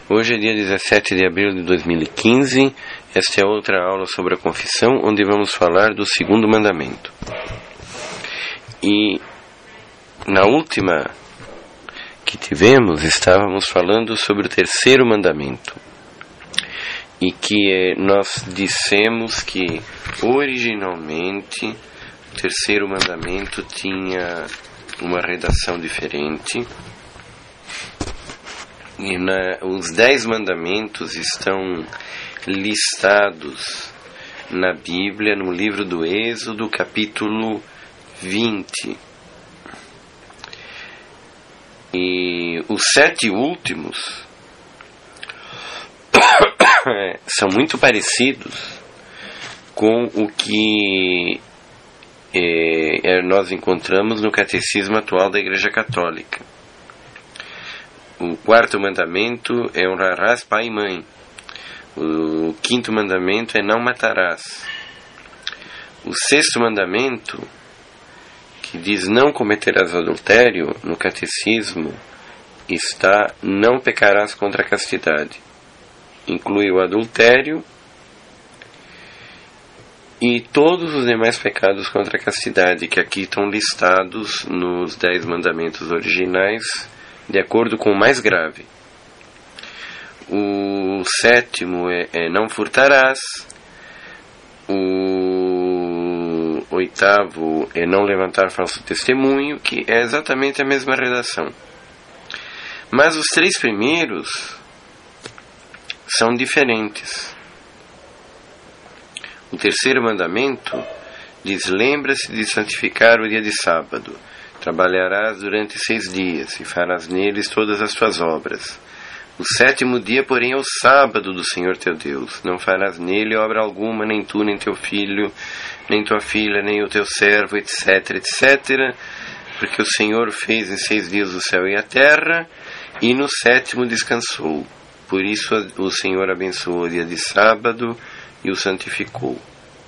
Hoje é dia 17 de abril de 2015, esta é outra aula sobre a confissão, onde vamos falar do segundo mandamento. E na última que tivemos, estávamos falando sobre o terceiro mandamento. E que nós dissemos que originalmente o terceiro mandamento tinha uma redação diferente. E os 10 mandamentos estão listados na Bíblia, no livro do Êxodo, capítulo 20. E os 7 últimos são muito parecidos com o que nós encontramos no catecismo atual da Igreja Católica. O 4º mandamento é honrarás pai e mãe. O 5º mandamento é não matarás. O 6º mandamento, que diz não cometerás adultério, no catecismo está não pecarás contra a castidade. Inclui o adultério e todos os demais pecados contra a castidade, que aqui estão listados nos 10 mandamentos originais, de acordo com o mais grave. O 7º é não furtarás. O 8º é não levantar falso testemunho, que é exatamente a mesma redação. Mas os 3 primeiros são diferentes. O 3º mandamento diz: lembra-se de santificar o dia de sábado. Trabalharás durante 6 dias, e farás neles todas as tuas obras. O 7º dia, porém, é o sábado do Senhor teu Deus. Não farás nele obra alguma, nem tu, nem teu filho, nem tua filha, nem o teu servo, etc., etc. Porque o Senhor fez em 6 dias o céu e a terra, e no 7º descansou. Por isso o Senhor abençoou o dia de sábado e o santificou.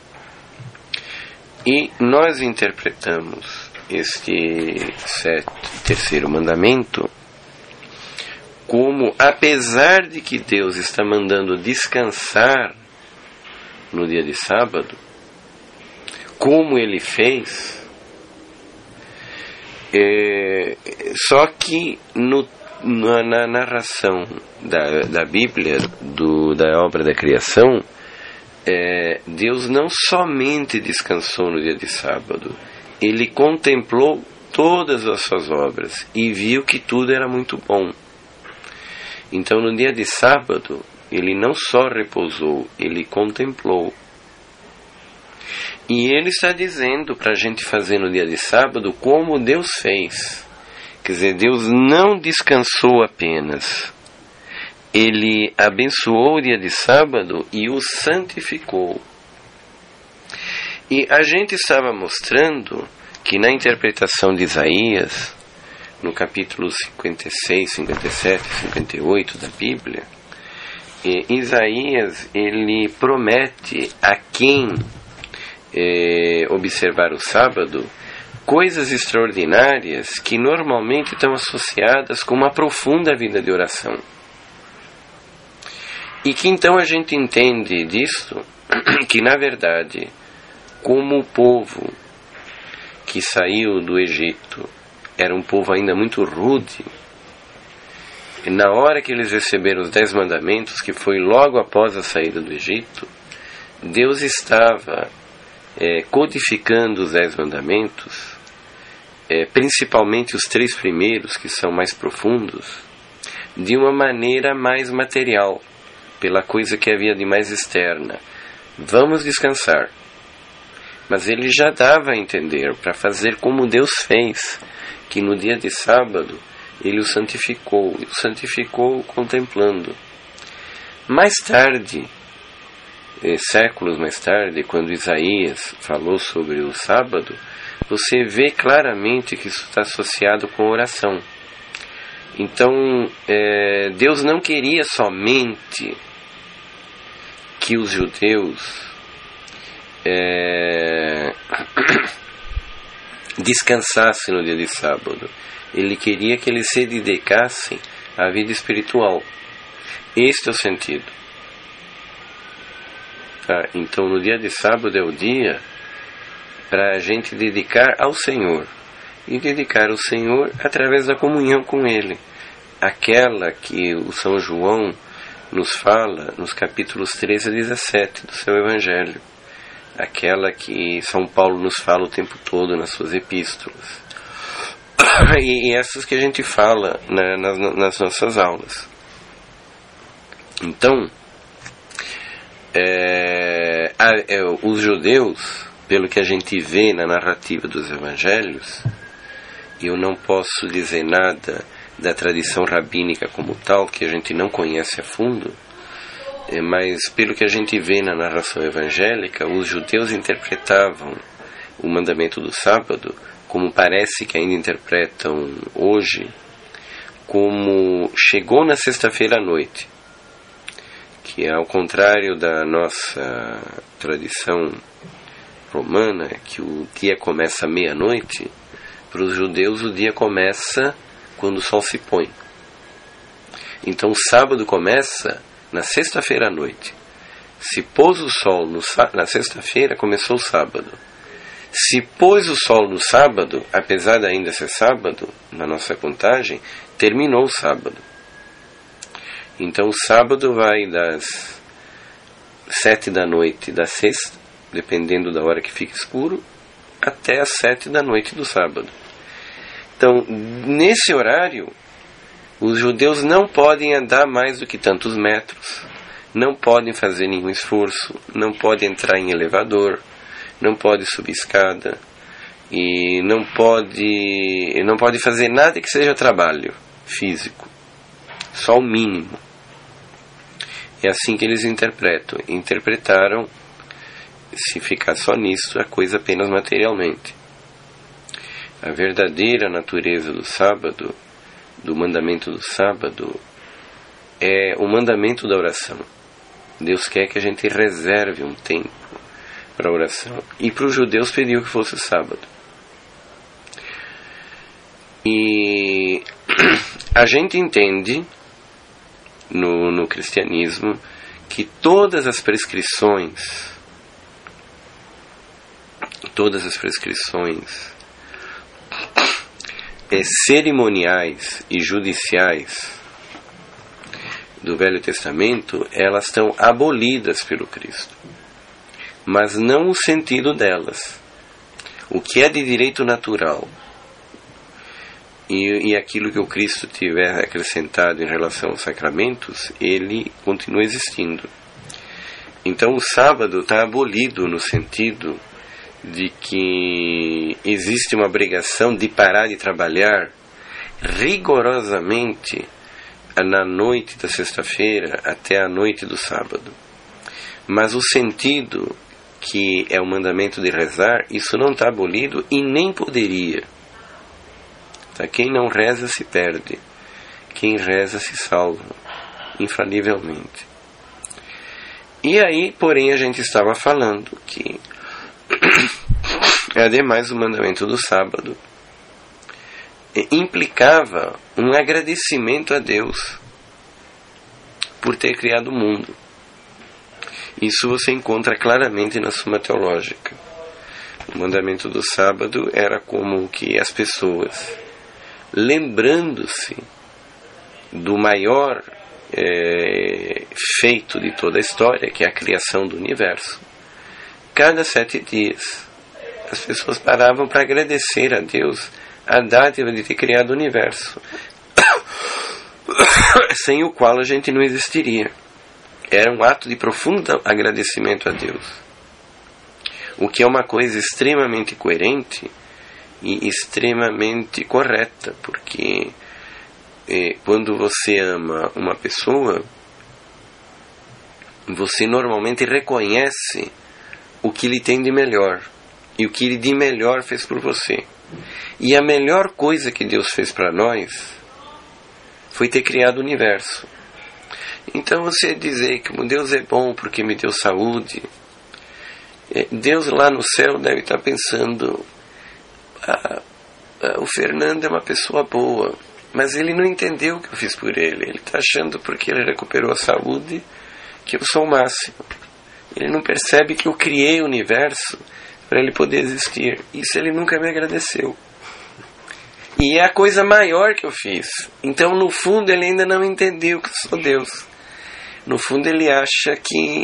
E nós interpretamos este 3º mandamento como, apesar de que Deus está mandando descansar no dia de sábado, como Ele fez, só que na narração da Bíblia, da obra da criação, Deus não somente descansou no dia de sábado, Ele contemplou todas as suas obras e viu que tudo era muito bom. Então, no dia de sábado, Ele não só repousou, Ele contemplou. E Ele está dizendo para a gente fazer no dia de sábado como Deus fez. Quer dizer, Deus não descansou apenas. Ele abençoou o dia de sábado e o santificou. E a gente estava mostrando que na interpretação de Isaías, no capítulo 56, 57, 58 da Bíblia, Isaías ele promete a quem observar o sábado coisas extraordinárias que normalmente estão associadas com uma profunda vida de oração. E que então a gente entende disso que, na verdade, como o povo que saiu do Egito era um povo ainda muito rude, e na hora que eles receberam os 10 mandamentos, que foi logo após a saída do Egito, Deus estava codificando os 10 mandamentos, principalmente os 3 primeiros, que são mais profundos, de uma maneira mais material, pela coisa que havia de mais externa. Vamos descansar. Mas ele já dava a entender, para fazer como Deus fez, que no dia de sábado ele o santificou contemplando. Mais tarde, séculos mais tarde, quando Isaías falou sobre o sábado, você vê claramente que isso está associado com oração. Então, Deus não queria somente que os judeus descansassem no dia de sábado. Ele queria que eles se dedicassem à vida espiritual. Este é o sentido. Então no dia de sábado é o dia para a gente dedicar ao Senhor. E dedicar ao Senhor através da comunhão com Ele. Aquela que o São João nos fala nos capítulos 13 a 17 do seu Evangelho. Aquela que São Paulo nos fala o tempo todo nas suas epístolas. E essas que a gente fala, né, nas nossas aulas. Então, os judeus, pelo que a gente vê na narrativa dos evangelhos, eu não posso dizer nada da tradição rabínica como tal, que a gente não conhece a fundo, mas pelo que a gente vê na narração evangélica, os judeus interpretavam o mandamento do sábado, como parece que ainda interpretam hoje, como chegou na sexta-feira à noite, que ao contrário da nossa tradição romana, que o dia começa à meia-noite, para os judeus o dia começa quando o sol se põe. Então o sábado começa na sexta-feira à noite. Se pôs o sol na sexta-feira, começou o sábado. Se pôs o sol no sábado, apesar de ainda ser sábado, na nossa contagem, terminou o sábado. Então o sábado vai das 7 da noite da sexta, dependendo da hora que fica escuro, até as 7 da noite do sábado. Então, nesse horário, os judeus não podem andar mais do que tantos metros, não podem fazer nenhum esforço, não podem entrar em elevador, não podem subir escada, e não pode fazer nada que seja trabalho físico, só o mínimo. É assim que eles interpretaram, se ficar só nisso, a coisa apenas materialmente. A verdadeira natureza do sábado, do mandamento do sábado, é o mandamento da oração. Deus quer que a gente reserve um tempo para a oração. E para os judeus pediu que fosse o sábado. E a gente entende no cristianismo que todas as prescrições cerimoniais e judiciais do Velho Testamento, elas estão abolidas pelo Cristo, mas não o sentido delas. O que é de direito natural e aquilo que o Cristo tiver acrescentado em relação aos sacramentos, ele continua existindo. Então o sábado está abolido no sentido de que existe uma obrigação de parar de trabalhar rigorosamente na noite da sexta-feira até a noite do sábado. Mas o sentido, que é o mandamento de rezar, isso não está abolido e nem poderia. Quem não reza se perde, quem reza se salva, infalivelmente. E aí, porém, a gente estava falando que ademais o mandamento do sábado implicava um agradecimento a Deus por ter criado o mundo. Isso você encontra claramente na Suma Teológica. O mandamento do sábado era como que as pessoas, lembrando-se do maior feito de toda a história, que é a criação do universo, cada 7 dias as pessoas paravam para agradecer a Deus a dádiva de ter criado o universo, sem o qual a gente não existiria. Era um ato de profundo agradecimento a Deus, o que é uma coisa extremamente coerente e extremamente correta, porque quando você ama uma pessoa, você normalmente reconhece o que lhe tem de melhor e o que ele de melhor fez por você. E a melhor coisa que Deus fez para nós foi ter criado o universo. Então você dizer que Deus é bom porque me deu saúde, Deus lá no céu deve estar pensando: o Fernando é uma pessoa boa, Mas ele não entendeu o que eu fiz por ele. Ele está achando, porque ele recuperou a saúde, que eu sou o máximo. Ele não percebe que eu criei o universo para ele poder existir. Isso ele nunca me agradeceu. E é a coisa maior que eu fiz. Então, no fundo, ele ainda não entendeu que eu sou Deus. No fundo, ele acha que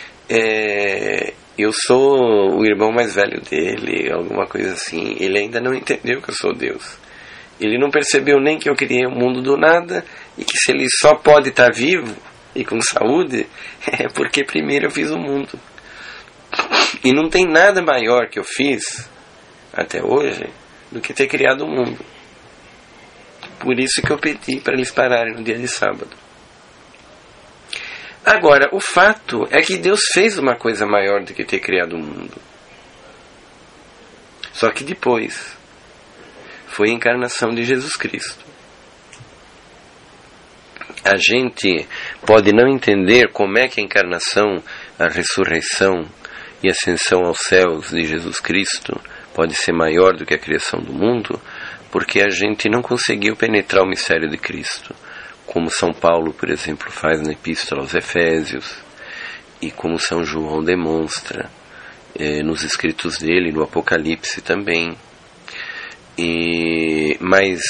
eu sou o irmão mais velho dele, alguma coisa assim. Ele ainda não entendeu que eu sou Deus. Ele não percebeu nem que eu criei o mundo do nada, e que se ele só pode estar vivo e com saúde, é porque primeiro eu fiz o mundo. E não tem nada maior que eu fiz até hoje do que ter criado o mundo. Por isso que eu pedi para eles pararem no dia de sábado. Agora, o fato é que Deus fez uma coisa maior do que ter criado o mundo. Só que depois foi a encarnação de Jesus Cristo. A gente pode não entender como é que a encarnação, a ressurreição e a ascensão aos céus de Jesus Cristo pode ser maior do que a criação do mundo, porque a gente não conseguiu penetrar o mistério de Cristo, como São Paulo, por exemplo, faz na Epístola aos Efésios, e como São João demonstra nos escritos dele, no Apocalipse também. Mas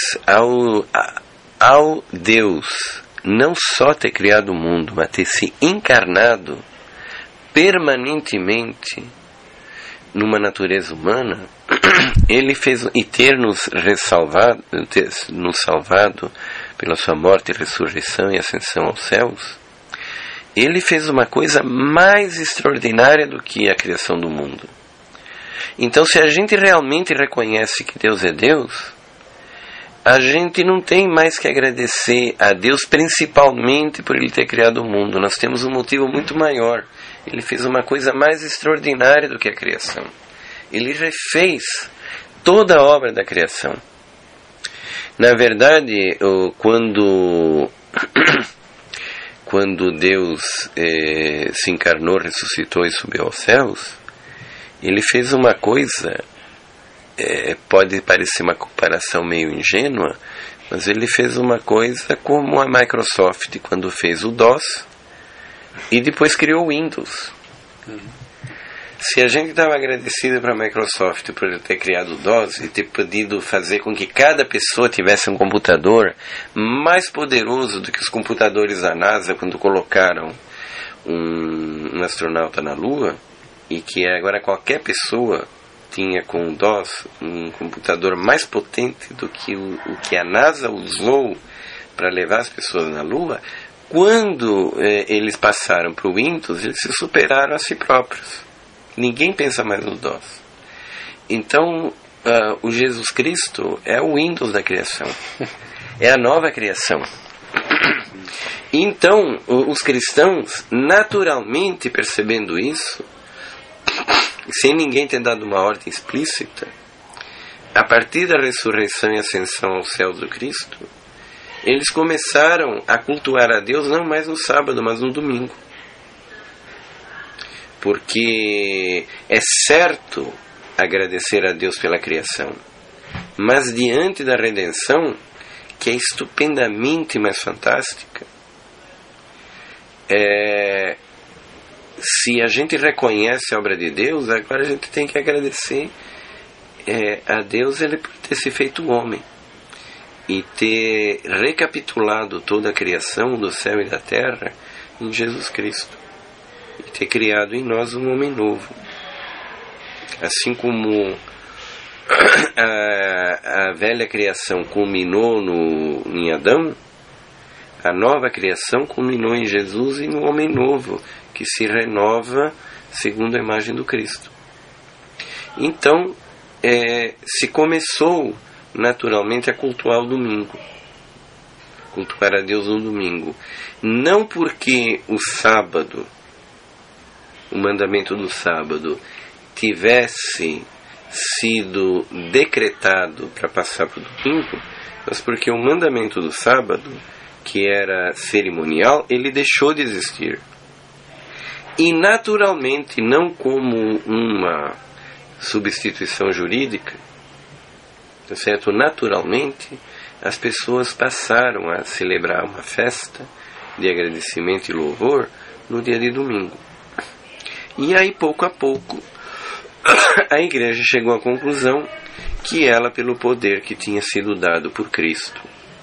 ao Deus não só ter criado o mundo, mas ter se encarnado permanentemente numa natureza humana, ele fez, e ter nos salvado pela sua morte, ressurreição e ascensão aos céus, ele fez uma coisa mais extraordinária do que a criação do mundo. Então, se a gente realmente reconhece que Deus é Deus, a gente não tem mais que agradecer a Deus principalmente por Ele ter criado o mundo. Nós temos um motivo muito maior. Ele fez uma coisa mais extraordinária do que a criação. Ele refez toda a obra da criação. Na verdade, quando Deus se encarnou, ressuscitou e subiu aos céus, Ele fez uma coisa, pode parecer uma comparação meio ingênua, mas Ele fez uma coisa como a Microsoft quando fez o DOS e depois criou o Windows. Se a gente estava agradecido para a Microsoft por ter criado o DOS e ter podido fazer com que cada pessoa tivesse um computador mais poderoso do que os computadores da NASA quando colocaram um astronauta na Lua, e que agora qualquer pessoa tinha com o DOS um computador mais potente do que o que a NASA usou para levar as pessoas na Lua, quando eles passaram para o Windows, eles se superaram a si próprios. Ninguém pensa mais no DOS. Então, o Jesus Cristo é o Windows da criação. É a nova criação. Então, os cristãos, naturalmente percebendo isso, sem ninguém ter dado uma ordem explícita, a partir da ressurreição e ascensão aos céus do Cristo, eles começaram a cultuar a Deus não mais no sábado, mas no domingo. Porque é certo agradecer a Deus pela criação, mas diante da redenção, que é estupendamente mais fantástica, se a gente reconhece a obra de Deus, agora a gente tem que agradecer a Deus ele por ter se feito homem e ter recapitulado toda a criação do céu e da terra em Jesus Cristo, e ter criado em nós um homem novo. Assim como a velha criação culminou em Adão, a nova criação culminou em Jesus e no homem novo, que se renova segundo a imagem do Cristo. Então, se começou naturalmente a cultuar o domingo, cultuar a Deus no domingo, não porque o sábado, o mandamento do sábado, tivesse sido decretado para passar para o domingo, mas porque o mandamento do sábado, que era cerimonial, ele deixou de existir. E naturalmente, não como uma substituição jurídica, tá certo? Naturalmente, as pessoas passaram a celebrar uma festa de agradecimento e louvor no dia de domingo. E aí, pouco a pouco, a igreja chegou à conclusão que ela, pelo poder que tinha sido dado por Cristo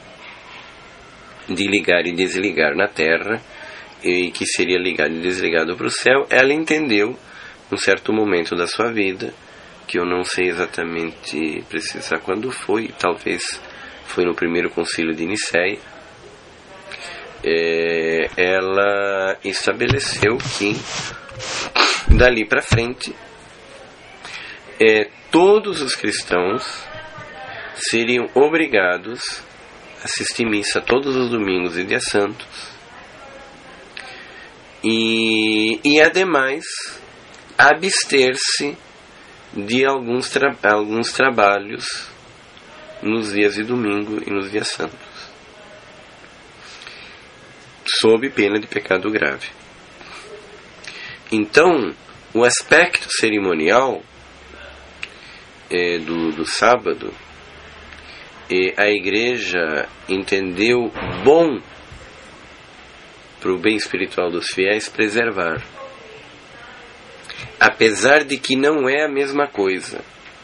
de ligar e desligar na terra, e que seria ligado e desligado para o céu, ela entendeu, num certo momento da sua vida, que eu não sei exatamente precisar quando foi, talvez foi no primeiro concílio de Nicéia, ela estabeleceu que dali para frente todos os cristãos seriam obrigados a assistir missa todos os domingos e dias santos e ademais abster-se de alguns trabalhos nos dias de domingo e nos dias santos, sob pena de pecado grave. Então, o aspecto cerimonial do sábado, a igreja entendeu bom para o bem espiritual dos fiéis preservar, apesar de que não é a mesma coisa.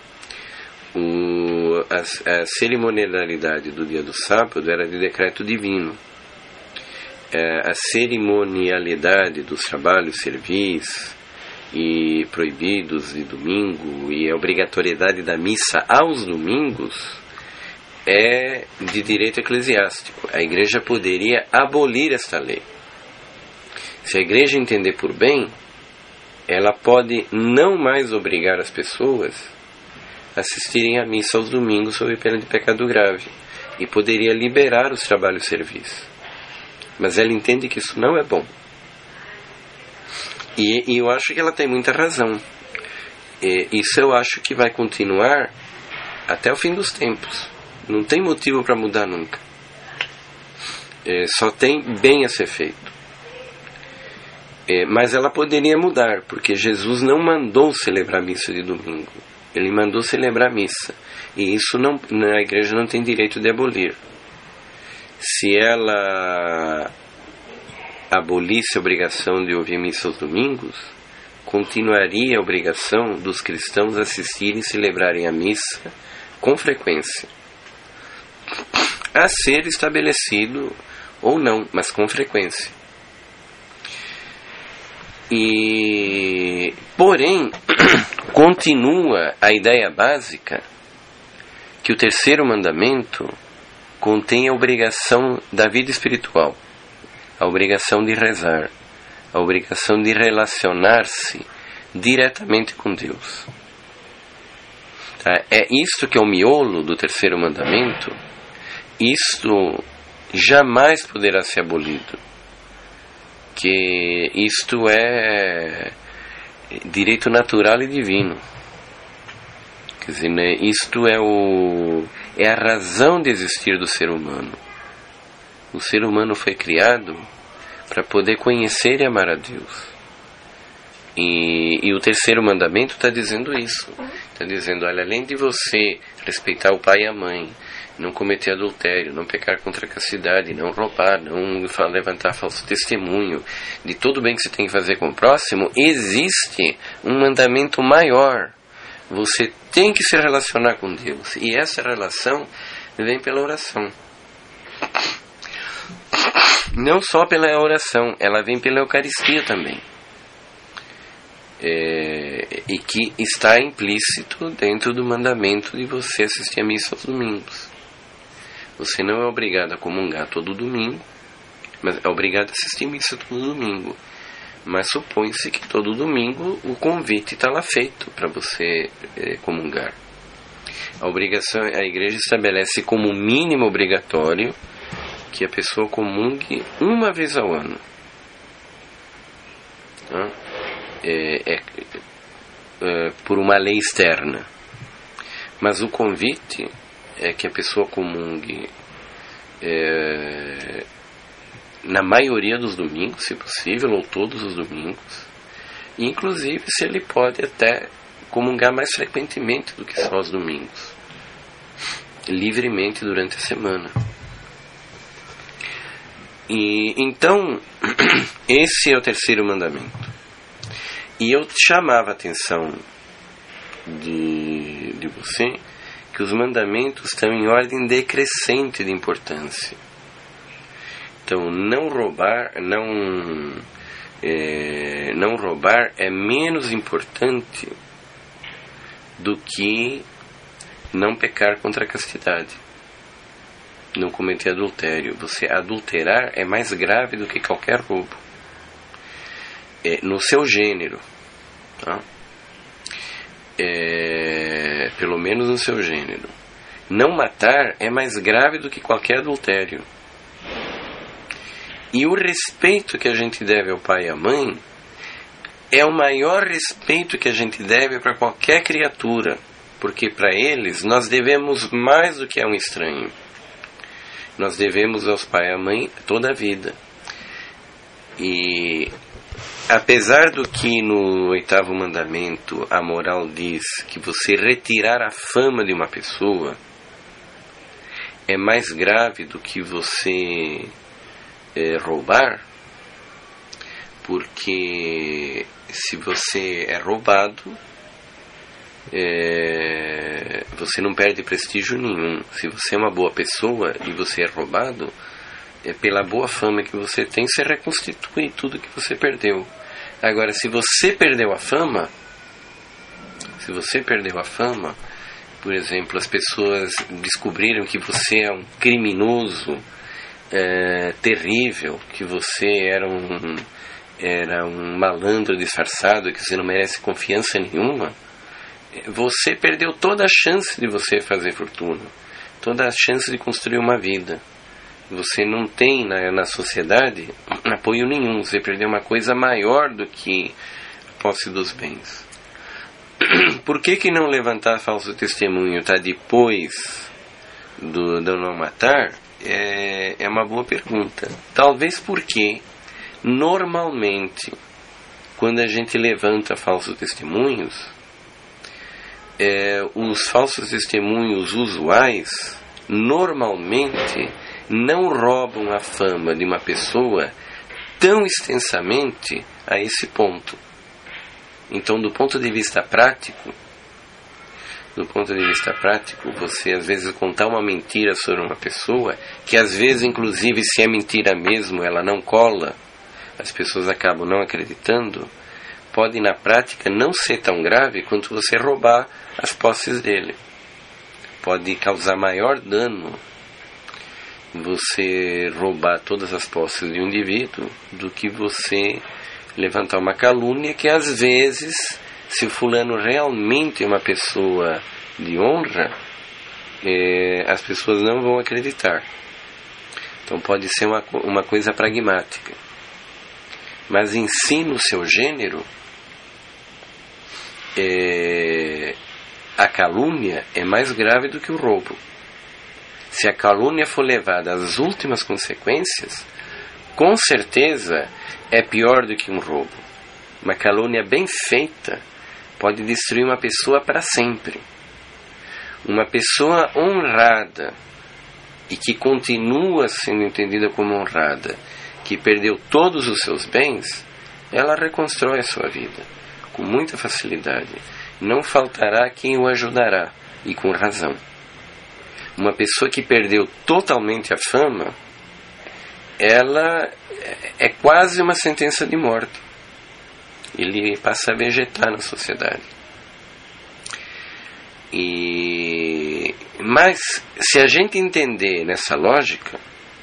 A cerimonialidade do dia do sábado era de decreto divino. A cerimonialidade dos trabalhos, servis e proibidos de domingo e a obrigatoriedade da missa aos domingos é de direito eclesiástico. A igreja poderia abolir esta lei. Se a igreja entender por bem, ela pode não mais obrigar as pessoas a assistirem à missa aos domingos sob pena de pecado grave e poderia liberar os trabalhos servis. Mas ela entende que isso não é bom. E eu acho que ela tem muita razão. Isso eu acho que vai continuar até o fim dos tempos. Não tem motivo para mudar nunca. Só tem bem a ser feito. Mas ela poderia mudar, porque Jesus não mandou celebrar missa de domingo. Ele mandou celebrar missa. E isso a igreja não tem direito de abolir. Se ela abolisse a obrigação de ouvir missa aos domingos, continuaria a obrigação dos cristãos assistirem e celebrarem a missa com frequência. A ser estabelecido ou não, mas com frequência. Porém, continua a ideia básica que o terceiro mandamento contém a obrigação da vida espiritual, a obrigação de rezar, a obrigação de relacionar-se diretamente com Deus. É isto que é o miolo do terceiro mandamento. Isto jamais poderá ser abolido, que isto é direito natural e divino. Quer dizer, né, isto é a razão de existir do ser humano. O ser humano foi criado para poder conhecer e amar a Deus. E o terceiro mandamento está dizendo isso. Está dizendo, olha, além de você respeitar o pai e a mãe, não cometer adultério, não pecar contra a castidade, não roubar, não levantar falso testemunho, de todo o bem que você tem que fazer com o próximo, existe um mandamento maior. Você tem que se relacionar com Deus. E essa relação vem pela oração. Não só pela oração, ela vem pela Eucaristia também. E que está implícito dentro do mandamento de você assistir a missa aos domingos. Você não é obrigado a comungar todo domingo, mas é obrigado a assistir missa todo domingo. Mas supõe-se que todo domingo o convite está lá feito para você comungar. A igreja estabelece como mínimo obrigatório que a pessoa comungue uma vez ao ano. Por uma lei externa. Mas o convite é que a pessoa comungue na maioria dos domingos, se possível, ou todos os domingos. E, inclusive, se ele pode até comungar mais frequentemente do que só os domingos. livremente durante a semana. E então, esse é o terceiro mandamento. E eu chamava a atenção de você que os mandamentos estão em ordem decrescente de importância. Então, não roubar é menos importante do que não pecar contra a castidade, não cometer adultério. Você adulterar é mais grave do que qualquer roubo, no seu gênero, tá? Pelo menos no seu gênero. Não matar é mais grave do que qualquer adultério. E o respeito que a gente deve ao pai e à mãe é o maior respeito que a gente deve para qualquer criatura, porque para eles nós devemos mais do que a um estranho. Nós devemos aos pai e à mãe toda a vida. E apesar do que no 8º mandamento a moral diz que você retirar a fama de uma pessoa é mais grave do que você roubar, porque se você é roubado, você não perde prestígio nenhum. Se você é uma boa pessoa e você é roubado, pela boa fama que você tem, você reconstitui tudo que você perdeu. Agora, se você perdeu a fama, por exemplo, as pessoas descobriram que você é um criminoso terrível, que você era um malandro disfarçado, que você não merece confiança nenhuma, você perdeu toda a chance de você fazer fortuna, toda a chance de construir uma vida. Você não tem na sociedade apoio nenhum. Você perdeu uma coisa maior do que a posse dos bens. Por que não levantar falso testemunho está depois do não matar? É uma boa pergunta. Talvez porque normalmente quando a gente levanta falsos testemunhos, os falsos testemunhos usuais normalmente não roubam a fama de uma pessoa tão extensamente a esse ponto. Então, do ponto de vista prático, você às vezes contar uma mentira sobre uma pessoa, que às vezes, inclusive, se é mentira mesmo, ela não cola, as pessoas acabam não acreditando, pode na prática não ser tão grave quanto você roubar as posses dele. Pode causar maior dano você roubar todas as posses de um indivíduo do que você levantar uma calúnia, que às vezes, se o fulano realmente é uma pessoa de honra, as pessoas não vão acreditar. Então pode ser uma coisa pragmática. Mas em si, no seu gênero, a calúnia é mais grave do que o roubo. Se a calúnia for levada às últimas consequências, com certeza é pior do que um roubo. Uma calúnia bem feita pode destruir uma pessoa para sempre. Uma pessoa honrada e que continua sendo entendida como honrada, que perdeu todos os seus bens, ela reconstrói a sua vida com muita facilidade. Não faltará quem o ajudará, e com razão. Uma pessoa que perdeu totalmente a fama, ela é quase uma sentença de morte. Ele passa a vegetar na sociedade. Mas, se a gente entender nessa lógica,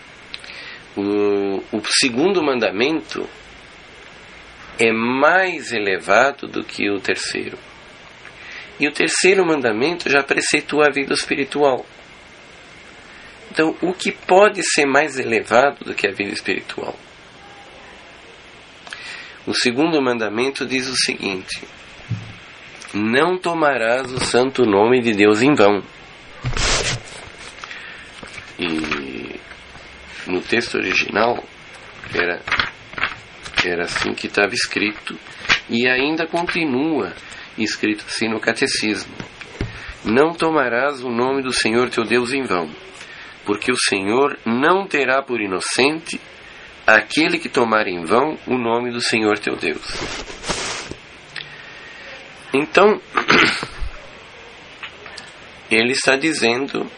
o segundo mandamento é mais elevado do que o terceiro. E o terceiro mandamento já preceitua a vida espiritual. Então, o que pode ser mais elevado do que a vida espiritual? O segundo mandamento diz o seguinte: não tomarás o santo nome de Deus em vão. E no texto original era assim que estava escrito, e ainda continua escrito assim no catecismo: Não tomarás o nome do Senhor teu Deus em vão, porque o Senhor não terá por inocente aquele que tomar em vão o nome do Senhor teu Deus. Então, ele está dizendo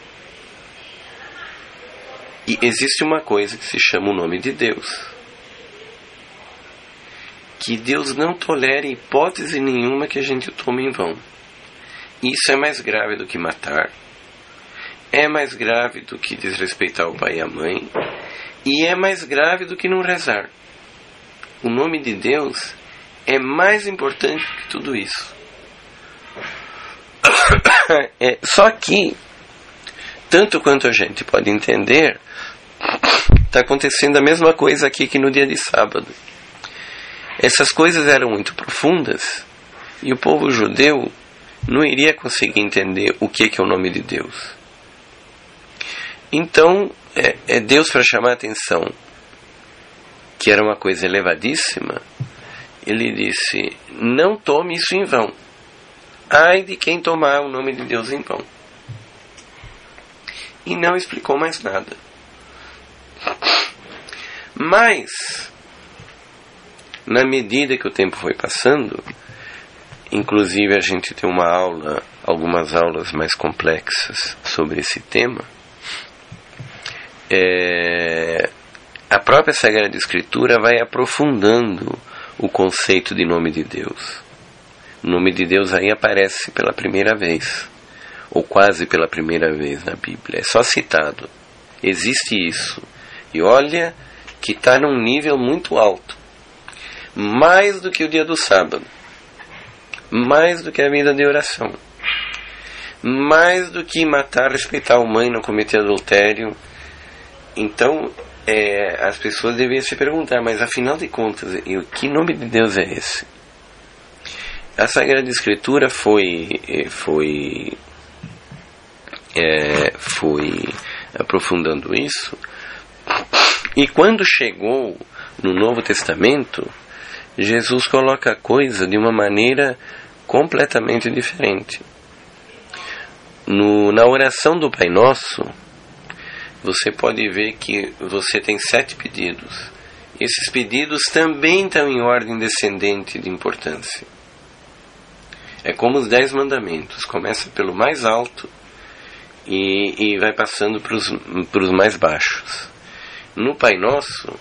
que existe uma coisa que se chama o nome de Deus, que Deus não tolera hipótese nenhuma que a gente tome em vão. Isso é mais grave do que matar, é mais grave do que desrespeitar o pai e a mãe, e é mais grave do que não rezar. O nome de Deus é mais importante do que tudo isso. Só que, tanto quanto a gente pode entender, está acontecendo a mesma coisa aqui que no dia de sábado. Essas coisas eram muito profundas e o povo judeu não iria conseguir entender o que é o nome de Deus. Então, Deus, para chamar a atenção que era uma coisa elevadíssima, ele disse: não tome isso em vão. Ai de quem tomar o nome de Deus em vão. E não explicou mais nada. Mas, na medida que o tempo foi passando, inclusive a gente tem algumas aulas mais complexas sobre esse tema, a própria Sagrada Escritura vai aprofundando o conceito de nome de Deus. O nome de Deus aí aparece pela primeira vez, ou quase pela primeira vez na Bíblia. É só citado. Existe isso. E olha que está num nível muito alto. Mais do que o dia do sábado. Mais do que a vida de oração. Mais do que matar, respeitar a mãe, não cometer adultério. Então, as pessoas deveriam se perguntar, mas afinal de contas, que nome de Deus é esse? A Sagrada Escritura foi aprofundando isso, e quando chegou no Novo Testamento, Jesus coloca a coisa de uma maneira completamente diferente. Na oração do Pai Nosso, você pode ver que você tem 7 pedidos. Esses pedidos também estão em ordem descendente de importância. É como os 10 mandamentos. Começa pelo mais alto e vai passando para os mais baixos. No Pai Nosso,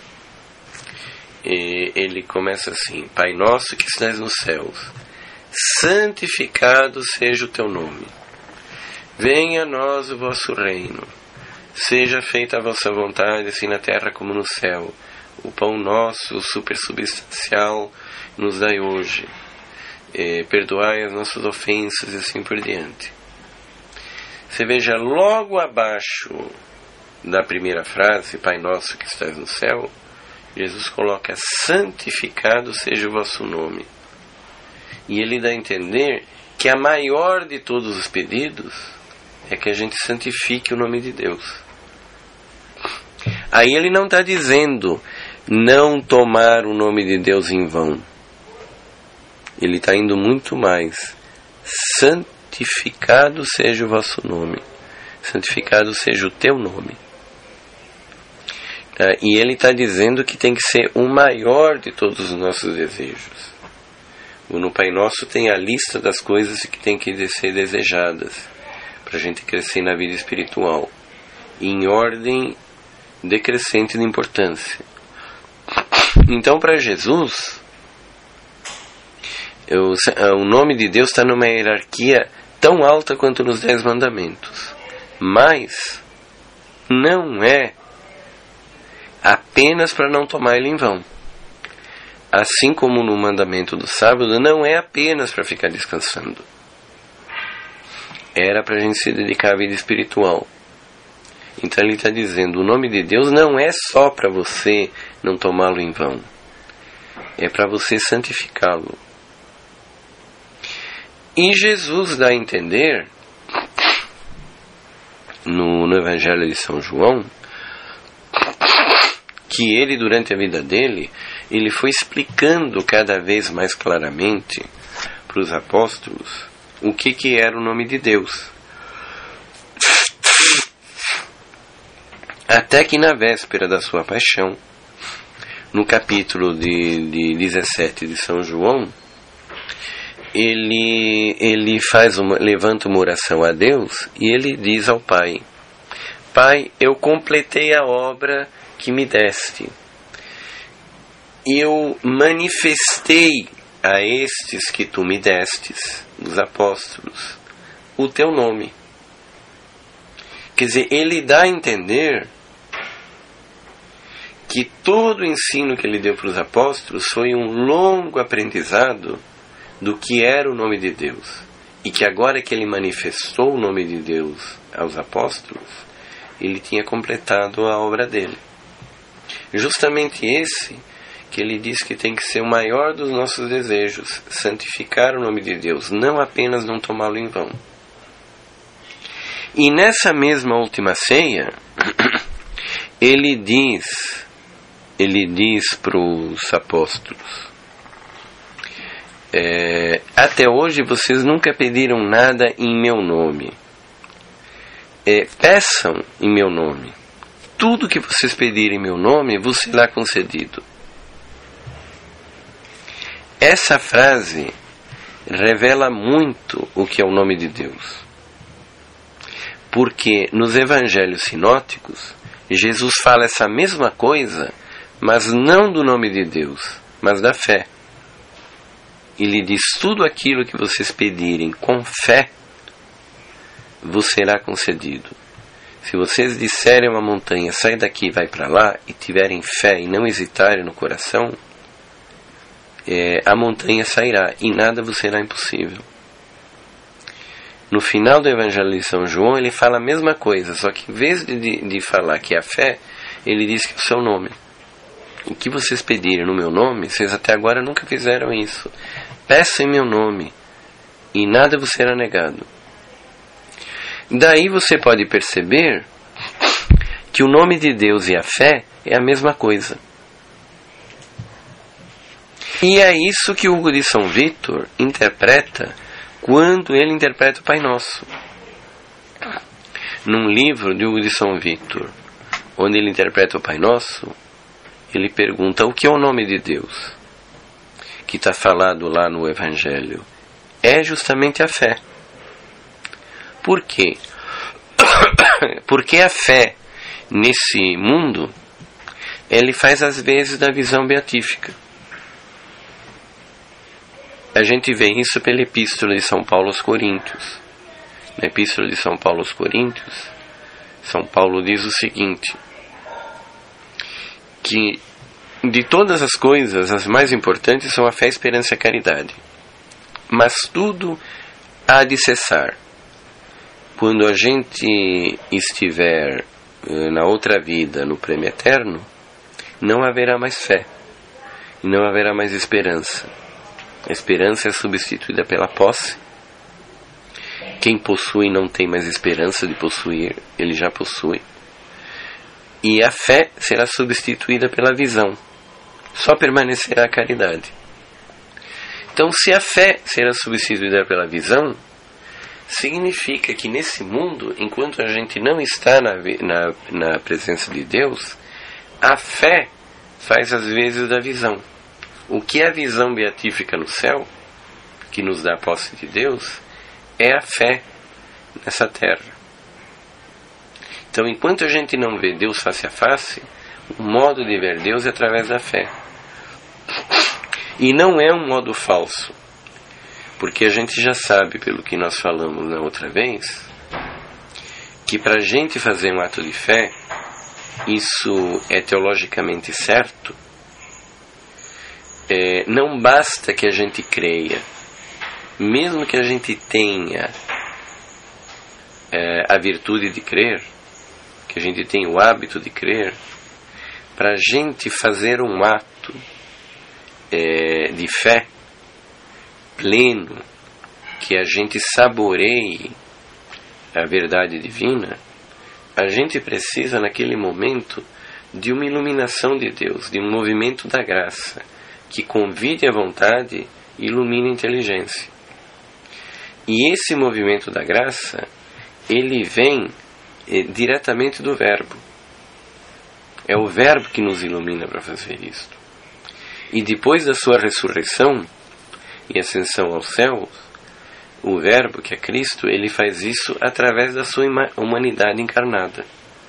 ele começa assim: Pai Nosso que estás nos céus, santificado seja o teu nome. Venha a nós o vosso reino. Seja feita a vossa vontade, assim na terra como no céu. O pão nosso, o supersubstancial, nos dai hoje. Perdoai as nossas ofensas e assim por diante. Você veja logo abaixo da primeira frase, Pai Nosso que estás no céu, Jesus coloca: santificado seja o vosso nome. E ele dá a entender que a maior de todos os pedidos é que a gente santifique o nome de Deus. Aí ele não está dizendo não tomar o nome de Deus em vão. Ele está indo muito mais. Santificado seja o vosso nome. Santificado seja o teu nome. E ele está dizendo que tem que ser o maior de todos os nossos desejos. No Pai Nosso tem a lista das coisas que tem que ser desejadas para a gente crescer na vida espiritual, em ordem decrescente de importância. Então, para Jesus, o nome de Deus está numa hierarquia tão alta quanto nos 10 mandamentos, mas não é apenas para não tomar ele em vão. Assim como no mandamento do sábado, não é apenas para ficar descansando. Era para a gente se dedicar à vida espiritual. Então ele está dizendo, o nome de Deus não é só para você não tomá-lo em vão. É para você santificá-lo. E Jesus dá a entender, no Evangelho de São João, que ele, durante a vida dele, ele foi explicando cada vez mais claramente para os apóstolos o que era o nome de Deus. Até que na véspera da sua paixão, no capítulo de 17 de São João, ele levanta uma oração a Deus e ele diz ao Pai: Pai, eu completei a obra que me deste. Eu manifestei a estes que tu me destes, os apóstolos, o teu nome. Quer dizer, ele dá a entender que todo o ensino que ele deu para os apóstolos foi um longo aprendizado do que era o nome de Deus. E que agora que ele manifestou o nome de Deus aos apóstolos, ele tinha completado a obra dele. Justamente esse que ele diz que tem que ser o maior dos nossos desejos, santificar o nome de Deus, não apenas não tomá-lo em vão. E nessa mesma última ceia, ele diz para os apóstolos: até hoje vocês nunca pediram nada em meu nome. Peçam em meu nome. Tudo que vocês pedirem em meu nome vos será concedido. Essa frase revela muito o que é o nome de Deus. Porque nos evangelhos sinóticos, Jesus fala essa mesma coisa, mas não do nome de Deus, mas da fé. Ele diz: tudo aquilo que vocês pedirem com fé vos será concedido. Se vocês disserem a uma montanha, sai daqui e vai para lá, e tiverem fé e não hesitarem no coração, a montanha sairá e nada vos será impossível. No final do Evangelho de São João, ele fala a mesma coisa, só que em vez de falar que é a fé, ele diz que é o seu nome. O que vocês pedirem no meu nome, vocês até agora nunca fizeram isso. Peçam em meu nome e nada vos será negado. Daí você pode perceber que o nome de Deus e a fé é a mesma coisa. E é isso que Hugo de São Vítor interpreta quando ele interpreta o Pai Nosso. Num livro de Hugo de São Vítor, onde ele interpreta o Pai Nosso, ele pergunta: o que é o nome de Deus? Que está falado lá no Evangelho. É justamente a fé. Por quê? Porque a fé nesse mundo, ele faz às vezes da visão beatífica. A gente vê isso pela Epístola de São Paulo aos Coríntios. Na Epístola de São Paulo aos Coríntios, São Paulo diz o seguinte: que de todas as coisas, as mais importantes são a fé, a esperança e a caridade. Mas tudo há de cessar. Quando a gente estiver na outra vida, no prêmio eterno, não haverá mais fé, e não haverá mais esperança. A esperança é substituída pela posse. Quem possui não tem mais esperança de possuir, ele já possui. E a fé será substituída pela visão. Só permanecerá a caridade. Então, se a fé será substituída pela visão, significa que nesse mundo, enquanto a gente não está na presença de Deus, a fé faz às vezes da visão. O que é a visão beatífica no céu, que nos dá a posse de Deus, é a fé nessa terra. Então, enquanto a gente não vê Deus face a face, o modo de ver Deus é através da fé. E não é um modo falso, porque a gente já sabe, pelo que nós falamos na outra vez, que para a gente fazer um ato de fé, isso é teologicamente certo. Não basta que a gente creia, mesmo que a gente tenha a virtude de crer, que a gente tenha o hábito de crer, para a gente fazer um ato de fé pleno, que a gente saboreie a verdade divina, a gente precisa naquele momento de uma iluminação de Deus, de um movimento da graça, que convide a vontade e ilumine a inteligência. E esse movimento da graça, ele vem diretamente do Verbo. É o Verbo que nos ilumina para fazer isto. E depois da sua ressurreição e ascensão aos céus, o Verbo, que é Cristo, ele faz isso através da sua humanidade encarnada.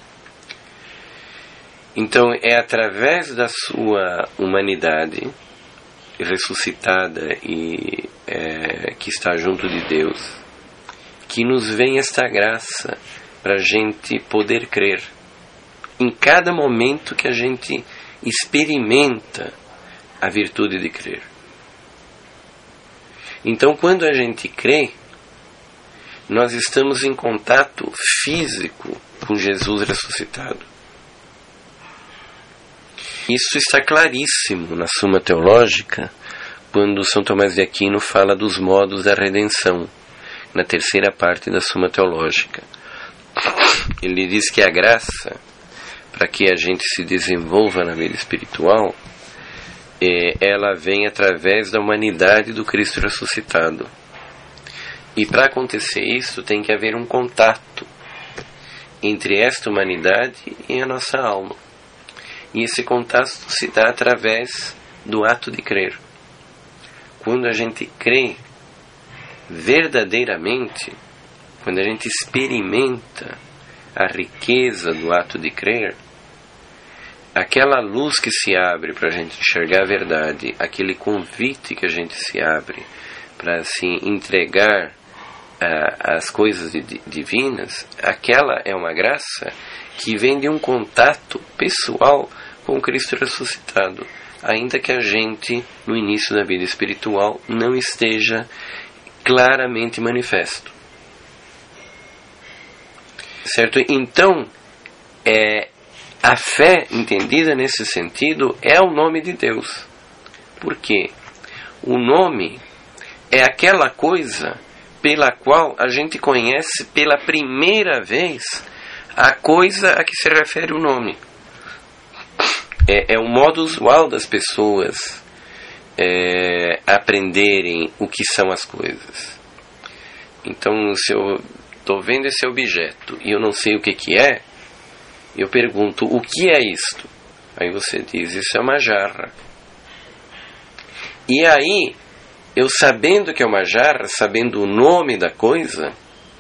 Então é através da sua humanidade ressuscitada e que está junto de Deus que nos vem esta graça para a gente poder crer em cada momento que a gente experimenta a virtude de crer. Então, quando a gente crê, nós estamos em contato físico com Jesus ressuscitado. Isso está claríssimo na Suma Teológica, quando São Tomás de Aquino fala dos modos da redenção, na terceira parte da Suma Teológica. Ele diz que a graça, para que a gente se desenvolva na vida espiritual, ela vem através da humanidade do Cristo ressuscitado. E para acontecer isso, tem que haver um contato entre esta humanidade e a nossa alma. E esse contato se dá através do ato de crer. Quando a gente crê verdadeiramente, quando a gente experimenta a riqueza do ato de crer, aquela luz que se abre para a gente enxergar a verdade, aquele convite que a gente se abre para se entregar às coisas divinas, aquela é uma graça que vem de um contato pessoal com Cristo ressuscitado, ainda que a gente, no início da vida espiritual, não esteja claramente manifesto. Certo? Então, a fé, entendida nesse sentido, é o nome de Deus. Por quê? O nome é aquela coisa pela qual a gente conhece pela primeira vez a coisa a que se refere o nome. É o modo usual das pessoas aprenderem o que são as coisas. Então, se eu estou vendo esse objeto e eu não sei o que é, eu pergunto, o que é isto? Aí você diz, isso é uma jarra. E aí, eu sabendo que é uma jarra, sabendo o nome da coisa,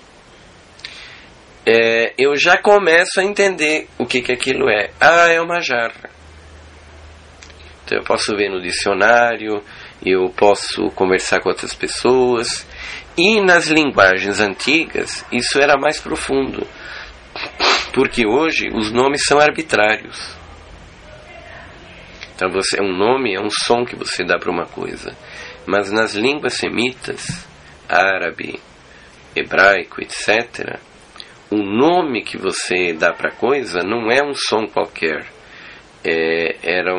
eu já começo a entender o que aquilo é. Ah, é uma jarra. Então eu posso ver no dicionário, eu posso conversar com outras pessoas. E nas linguagens antigas, isso era mais profundo. Porque hoje os nomes são arbitrários. Então um nome é um som que você dá para uma coisa. Mas nas línguas semitas, árabe, hebraico, etc., o nome que você dá para a coisa não é um som qualquer. Era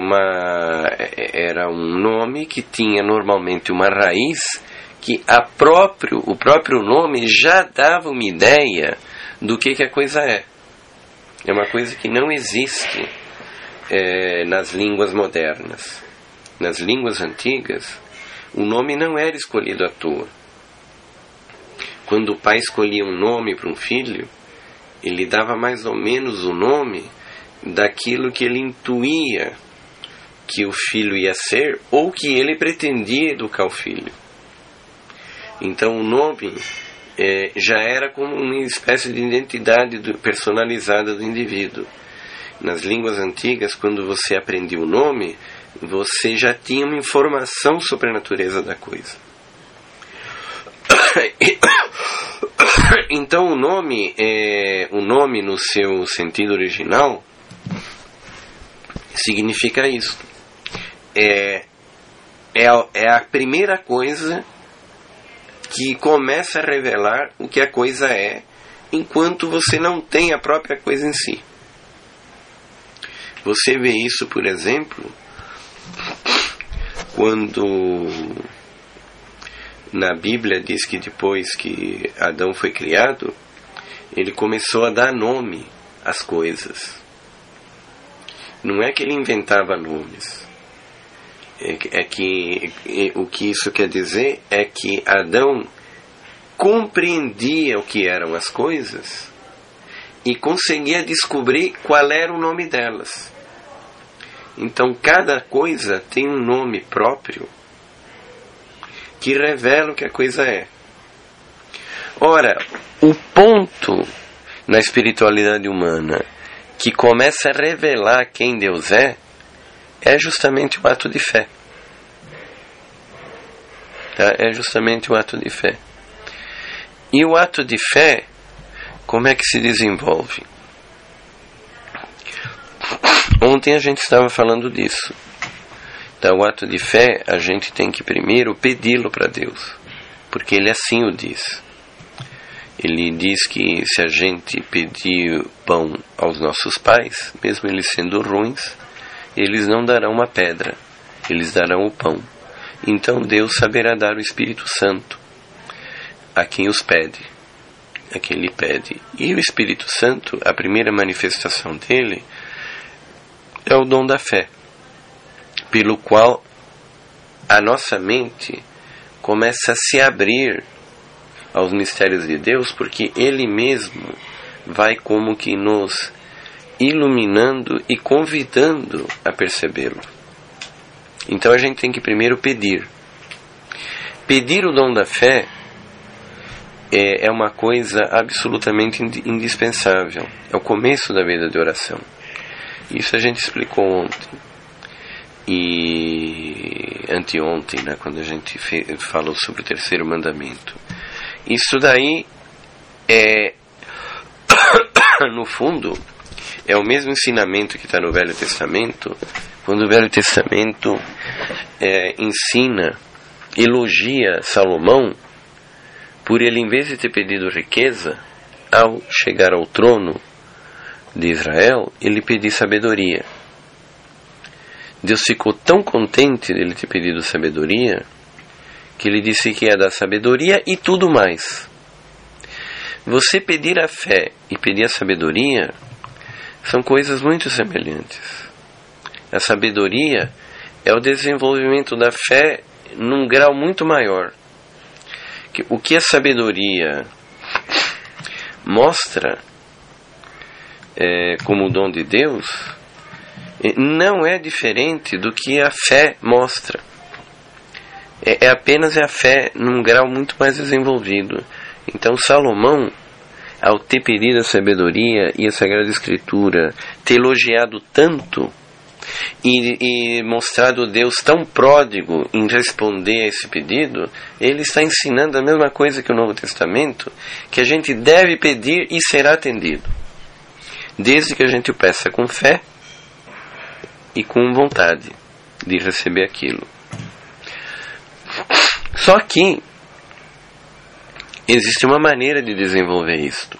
um nome que tinha normalmente uma raiz que o próprio nome já dava uma ideia do que a coisa é. É uma coisa que não existe nas línguas modernas. Nas línguas antigas, o nome não era escolhido à toa. Quando o pai escolhia um nome para um filho, ele dava mais ou menos o nome daquilo que ele intuía que o filho ia ser ou que ele pretendia educar o filho. Então o nome já era como uma espécie de identidade personalizada do indivíduo. Nas línguas antigas, quando você aprendia o nome, você já tinha uma informação sobre a natureza da coisa. Então o nome no seu sentido original significa isso. É a primeira coisa que começa a revelar o que a coisa é, enquanto você não tem a própria coisa em si. Você vê isso, por exemplo, quando na Bíblia diz que depois que Adão foi criado, ele começou a dar nome às coisas. Não é que ele inventava nomes. O que isso quer dizer é que Adão compreendia o que eram as coisas e conseguia descobrir qual era o nome delas. Então cada coisa tem um nome próprio que revela o que a coisa é. Ora, o ponto na espiritualidade humana que começa a revelar quem Deus é justamente o ato de fé. Tá? É justamente o ato de fé. E o ato de fé, como é que se desenvolve? Ontem a gente estava falando disso. Então, o ato de fé, a gente tem que primeiro pedi-lo para Deus, porque Ele assim o diz. Ele diz que se a gente pedir pão aos nossos pais, mesmo eles sendo ruins, eles não darão uma pedra, eles darão o pão. Então Deus saberá dar o Espírito Santo a quem os pede, a quem lhe pede. E o Espírito Santo, a primeira manifestação dele, é o dom da fé, pelo qual a nossa mente começa a se abrir aos mistérios de Deus, porque Ele mesmo vai como que nos iluminando e convidando a percebê-lo. Então a gente tem que primeiro pedir. Pedir o dom da fé é uma coisa absolutamente indispensável. É o começo da vida de oração. Isso a gente explicou ontem e anteontem, né, quando a gente falou sobre o terceiro mandamento. Isso daí no fundo, é o mesmo ensinamento que está no Velho Testamento, quando o Velho Testamento elogia Salomão, por ele, em vez de ter pedido riqueza, ao chegar ao trono de Israel, ele pediu sabedoria. Deus ficou tão contente de ele ter pedido sabedoria, que ele disse que ia dar sabedoria e tudo mais. Você pedir a fé e pedir a sabedoria são coisas muito semelhantes. A sabedoria é o desenvolvimento da fé num grau muito maior. O que a sabedoria mostra como dom de Deus não é diferente do que a fé mostra. Apenas a fé num grau muito mais desenvolvido. Então Salomão, ao ter pedido a sabedoria e a Sagrada Escritura, ter elogiado tanto e mostrado Deus tão pródigo em responder a esse pedido, ele está ensinando a mesma coisa que o Novo Testamento, que a gente deve pedir e será atendido, desde que a gente o peça com fé e com vontade de receber aquilo. Só que existe uma maneira de desenvolver isto.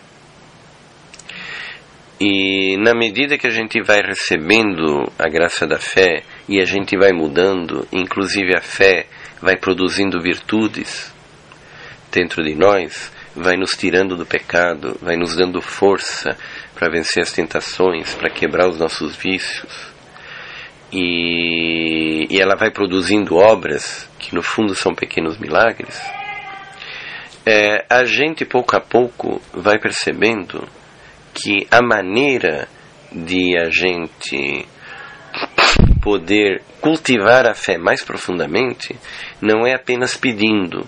E na medida que a gente vai recebendo a graça da fé e a gente vai mudando, inclusive a fé vai produzindo virtudes dentro de nós, vai nos tirando do pecado, vai nos dando força para vencer as tentações, para quebrar os nossos vícios. E ela vai produzindo obras que no fundo são pequenos milagres. A gente pouco a pouco vai percebendo que a maneira de a gente poder cultivar a fé mais profundamente não é apenas pedindo,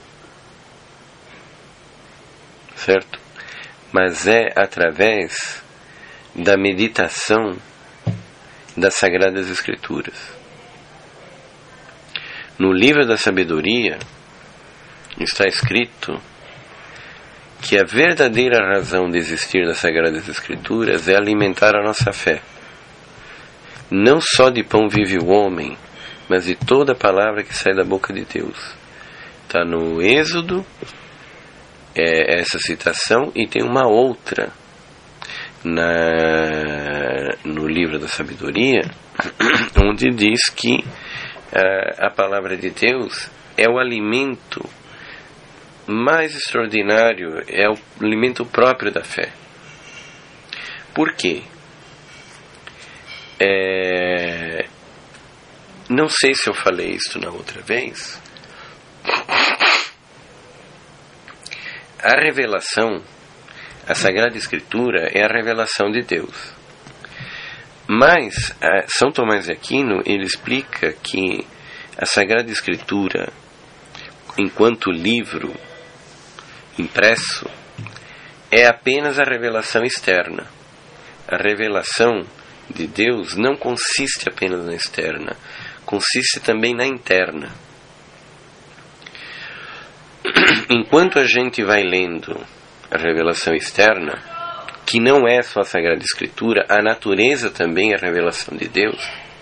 certo? Mas é através da meditação das Sagradas Escrituras. No livro da Sabedoria está escrito que a verdadeira razão de existir das Sagradas Escrituras é alimentar a nossa fé. Não só de pão vive o homem, mas de toda a palavra que sai da boca de Deus. Está no Êxodo, essa citação, e tem uma outra no livro da Sabedoria, onde diz que a palavra de Deus é o alimento mais extraordinário, é o alimento próprio da fé. Por quê? Não sei se eu falei isso na outra vez. a revelação, a Sagrada Escritura é a revelação de Deus. Mas São Tomás de Aquino, ele explica que a Sagrada Escritura, enquanto livro impresso, é apenas a revelação externa. A revelação de Deus não consiste apenas na externa, consiste também na interna. Enquanto a gente vai lendo a revelação externa, que não é só a Sagrada Escritura, a natureza também é a revelação de Deus.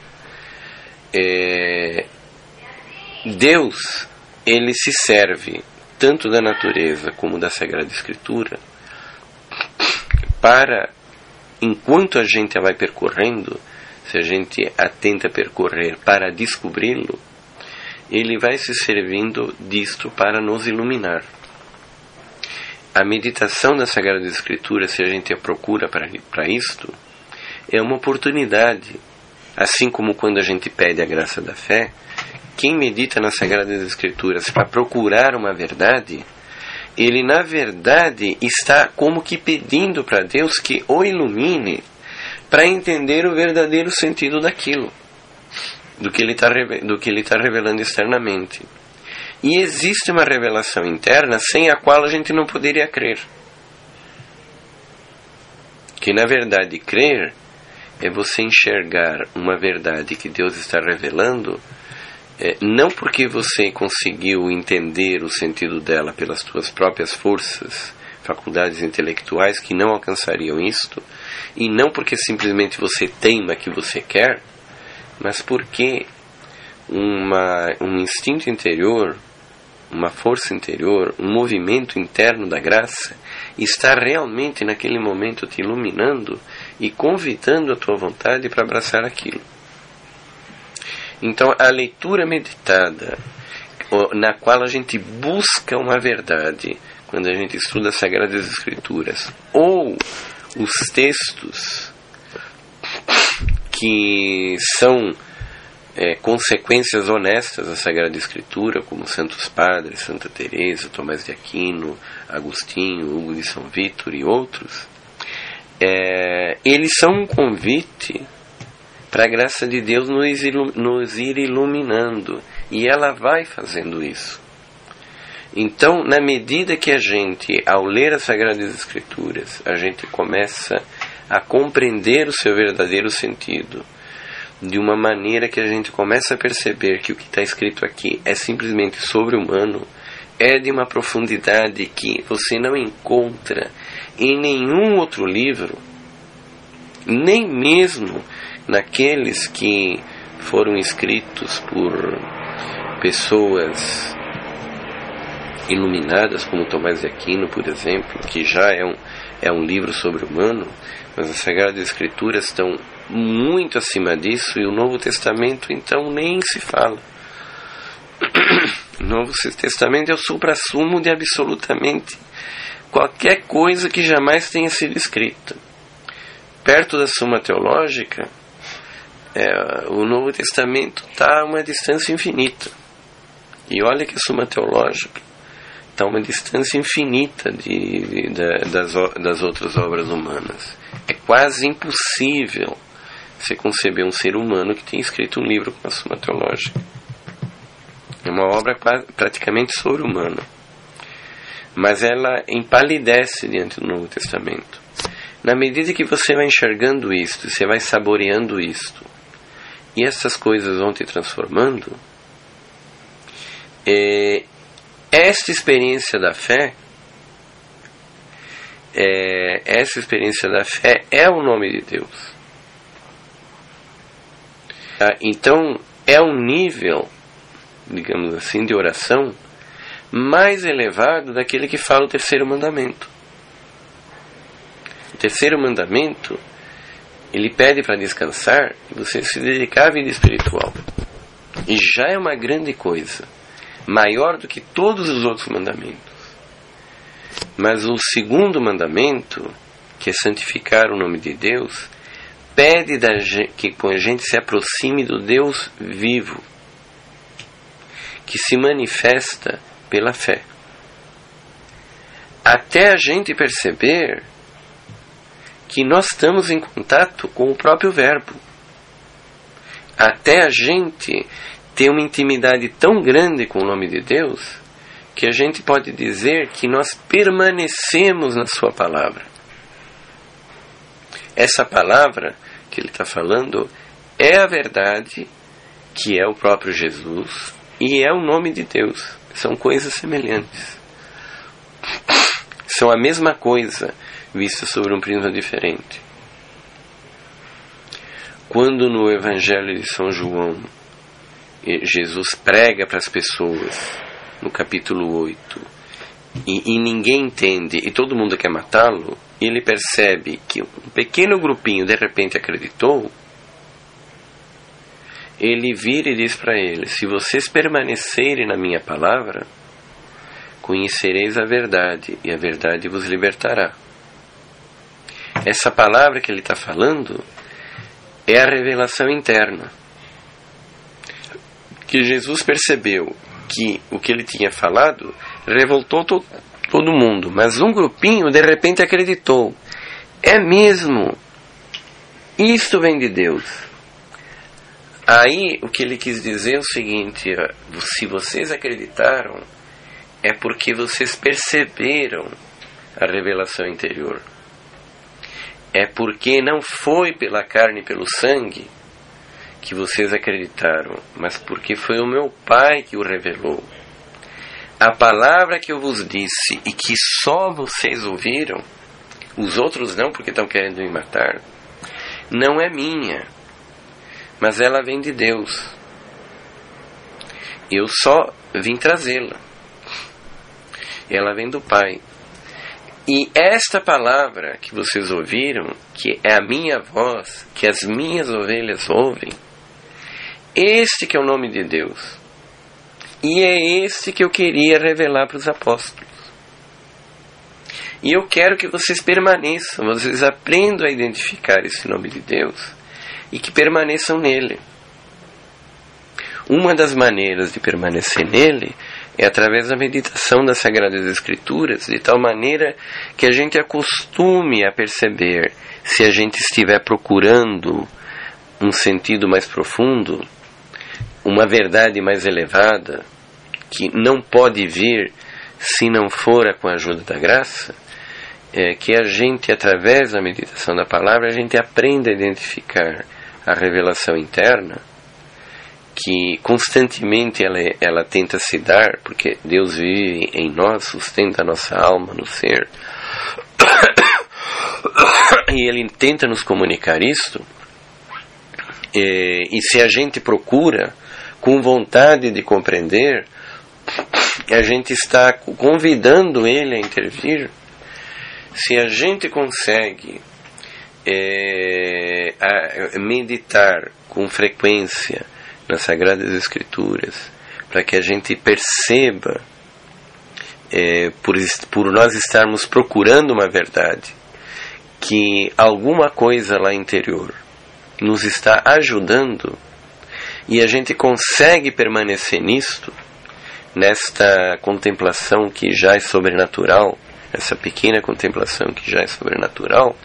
Deus, ele se serve tanto da natureza como da Sagrada Escritura para, enquanto a gente a vai percorrendo, se a gente a tenta percorrer para descobri-lo, ele vai se servindo disto para nos iluminar. A meditação da Sagrada Escritura, se a gente a procura para isto, é uma oportunidade. Assim como quando a gente pede a graça da fé, quem medita nas Sagradas Escrituras para procurar uma verdade, ele na verdade está como que pedindo para Deus que o ilumine para entender o verdadeiro sentido daquilo, do que ele está revelando externamente. E existe uma revelação interna sem a qual a gente não poderia crer. Que na verdade crer é você enxergar uma verdade que Deus está revelando, não porque você conseguiu entender o sentido dela pelas suas próprias forças, faculdades intelectuais que não alcançariam isto, e não porque simplesmente você teima que você quer, mas porque um instinto interior, uma força interior, um movimento interno da graça está realmente naquele momento te iluminando e convidando a tua vontade para abraçar aquilo. Então a leitura meditada, na qual a gente busca uma verdade, quando a gente estuda as Sagradas Escrituras, ou os textos que são consequências honestas da Sagrada Escritura, como Santos Padres, Santa Teresa, Tomás de Aquino, Agostinho, Hugo de São Vítor e outros, eles são um convite para a graça de Deus nos ir iluminando, e ela vai fazendo isso. Então, na medida que a gente, ao ler as Sagradas Escrituras, a gente começa a compreender o seu verdadeiro sentido, de uma maneira que a gente começa a perceber que o que está escrito aqui é simplesmente sobre-humano, é de uma profundidade que você não encontra em nenhum outro livro, nem mesmo naqueles que foram escritos por pessoas iluminadas, como Tomás de Aquino, por exemplo, que já é um livro sobre-humano, mas as Sagradas Escrituras estão muito acima disso, e o Novo Testamento então nem se fala. O Novo Testamento é o suprassumo de absolutamente qualquer coisa que jamais tenha sido escrita. Perto da Suma Teológica, o Novo Testamento está a uma distância infinita. E olha que a Suma Teológica está a uma distância infinita das outras obras humanas. É quase impossível você conceber um ser humano que tenha escrito um livro com a Suma Teológica. É uma obra praticamente sobre-humana. Mas ela empalidece diante do Novo Testamento. Na medida que você vai enxergando isto, você vai saboreando isto, e essas coisas vão te transformando, esta experiência da fé, é o nome de Deus. Então, é um nível, digamos assim, de oração mais elevado daquele que fala o terceiro mandamento. O terceiro mandamento, ele pede para descansar e você se dedicar à vida espiritual. E já é uma grande coisa, maior do que todos os outros mandamentos. Mas o segundo mandamento, que é santificar o nome de Deus, pede que a gente se aproxime do Deus vivo, que se manifesta pela fé. até a gente perceber que nós estamos em contato com o próprio Verbo, até a gente ter uma intimidade tão grande com o nome de Deus, que a gente pode dizer que nós permanecemos na sua palavra. Essa palavra que ele está falando é a verdade, que é o próprio Jesus, e é o nome de Deus. São coisas semelhantes. São a mesma coisa, vista sobre um prisma diferente. Quando no Evangelho de São João, Jesus prega para as pessoas, no capítulo 8, e ninguém entende, e todo mundo quer matá-lo, ele percebe que um pequeno grupinho de repente acreditou, ele vira e diz para eles: se vocês permanecerem na minha palavra, conhecereis a verdade, e a verdade vos libertará. Essa palavra que ele está falando é a revelação interna. Que Jesus percebeu que o que ele tinha falado revoltou todo mundo, mas um grupinho de repente acreditou. É mesmo, isto vem de Deus. Aí o que ele quis dizer é o seguinte: se vocês acreditaram, é porque vocês perceberam a revelação interior. É porque não foi pela carne e pelo sangue que vocês acreditaram, mas porque foi o meu Pai que o revelou. A palavra que eu vos disse e que só vocês ouviram, os outros não, porque estão querendo me matar, não é minha, mas ela vem de Deus. Eu só vim trazê-la. Ela vem do Pai. E esta palavra que vocês ouviram, que é a minha voz, que as minhas ovelhas ouvem, este que é o nome de Deus. E é este que eu queria revelar para os apóstolos. E eu quero que vocês permaneçam, vocês aprendam a identificar esse nome de Deus e que permaneçam nele. Uma das maneiras de permanecer nele é através da meditação das Sagradas Escrituras, de tal maneira que a gente acostume a perceber, se a gente estiver procurando um sentido mais profundo, uma verdade mais elevada, que não pode vir se não for com a ajuda da graça, que a gente, através da meditação da palavra, a gente aprenda a identificar a revelação interna, que constantemente ela tenta se dar, porque Deus vive em nós, sustenta a nossa alma no ser, e Ele tenta nos comunicar isto, e se a gente procura com vontade de compreender, a gente está convidando Ele a intervir. Se a gente consegue meditar com frequência nas Sagradas Escrituras, para que a gente perceba, por nós estarmos procurando uma verdade, que alguma coisa lá interior nos está ajudando, e a gente consegue permanecer nisto, nesta contemplação que já é sobrenatural, essa pequena contemplação que já é sobrenatural,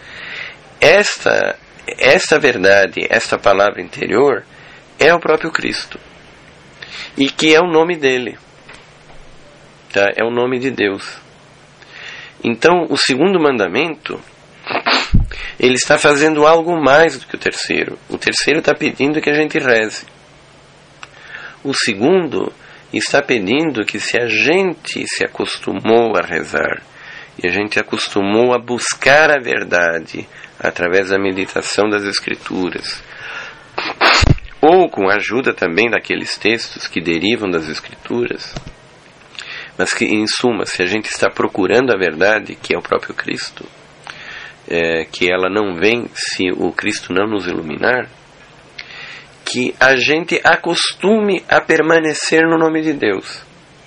esta verdade, esta palavra interior, é o próprio Cristo, e que é o nome dele, tá? É o nome de Deus. Então, o segundo mandamento, ele está fazendo algo mais do que o terceiro. O terceiro está pedindo que a gente reze. O segundo está pedindo que, se a gente se acostumou a rezar, e a gente acostumou a buscar a verdade através da meditação das Escrituras, ou com a ajuda também daqueles textos que derivam das Escrituras, mas que, em suma, se a gente está procurando a verdade, que é o próprio Cristo, que ela não vem se o Cristo não nos iluminar, que a gente acostume a permanecer no nome de Deus.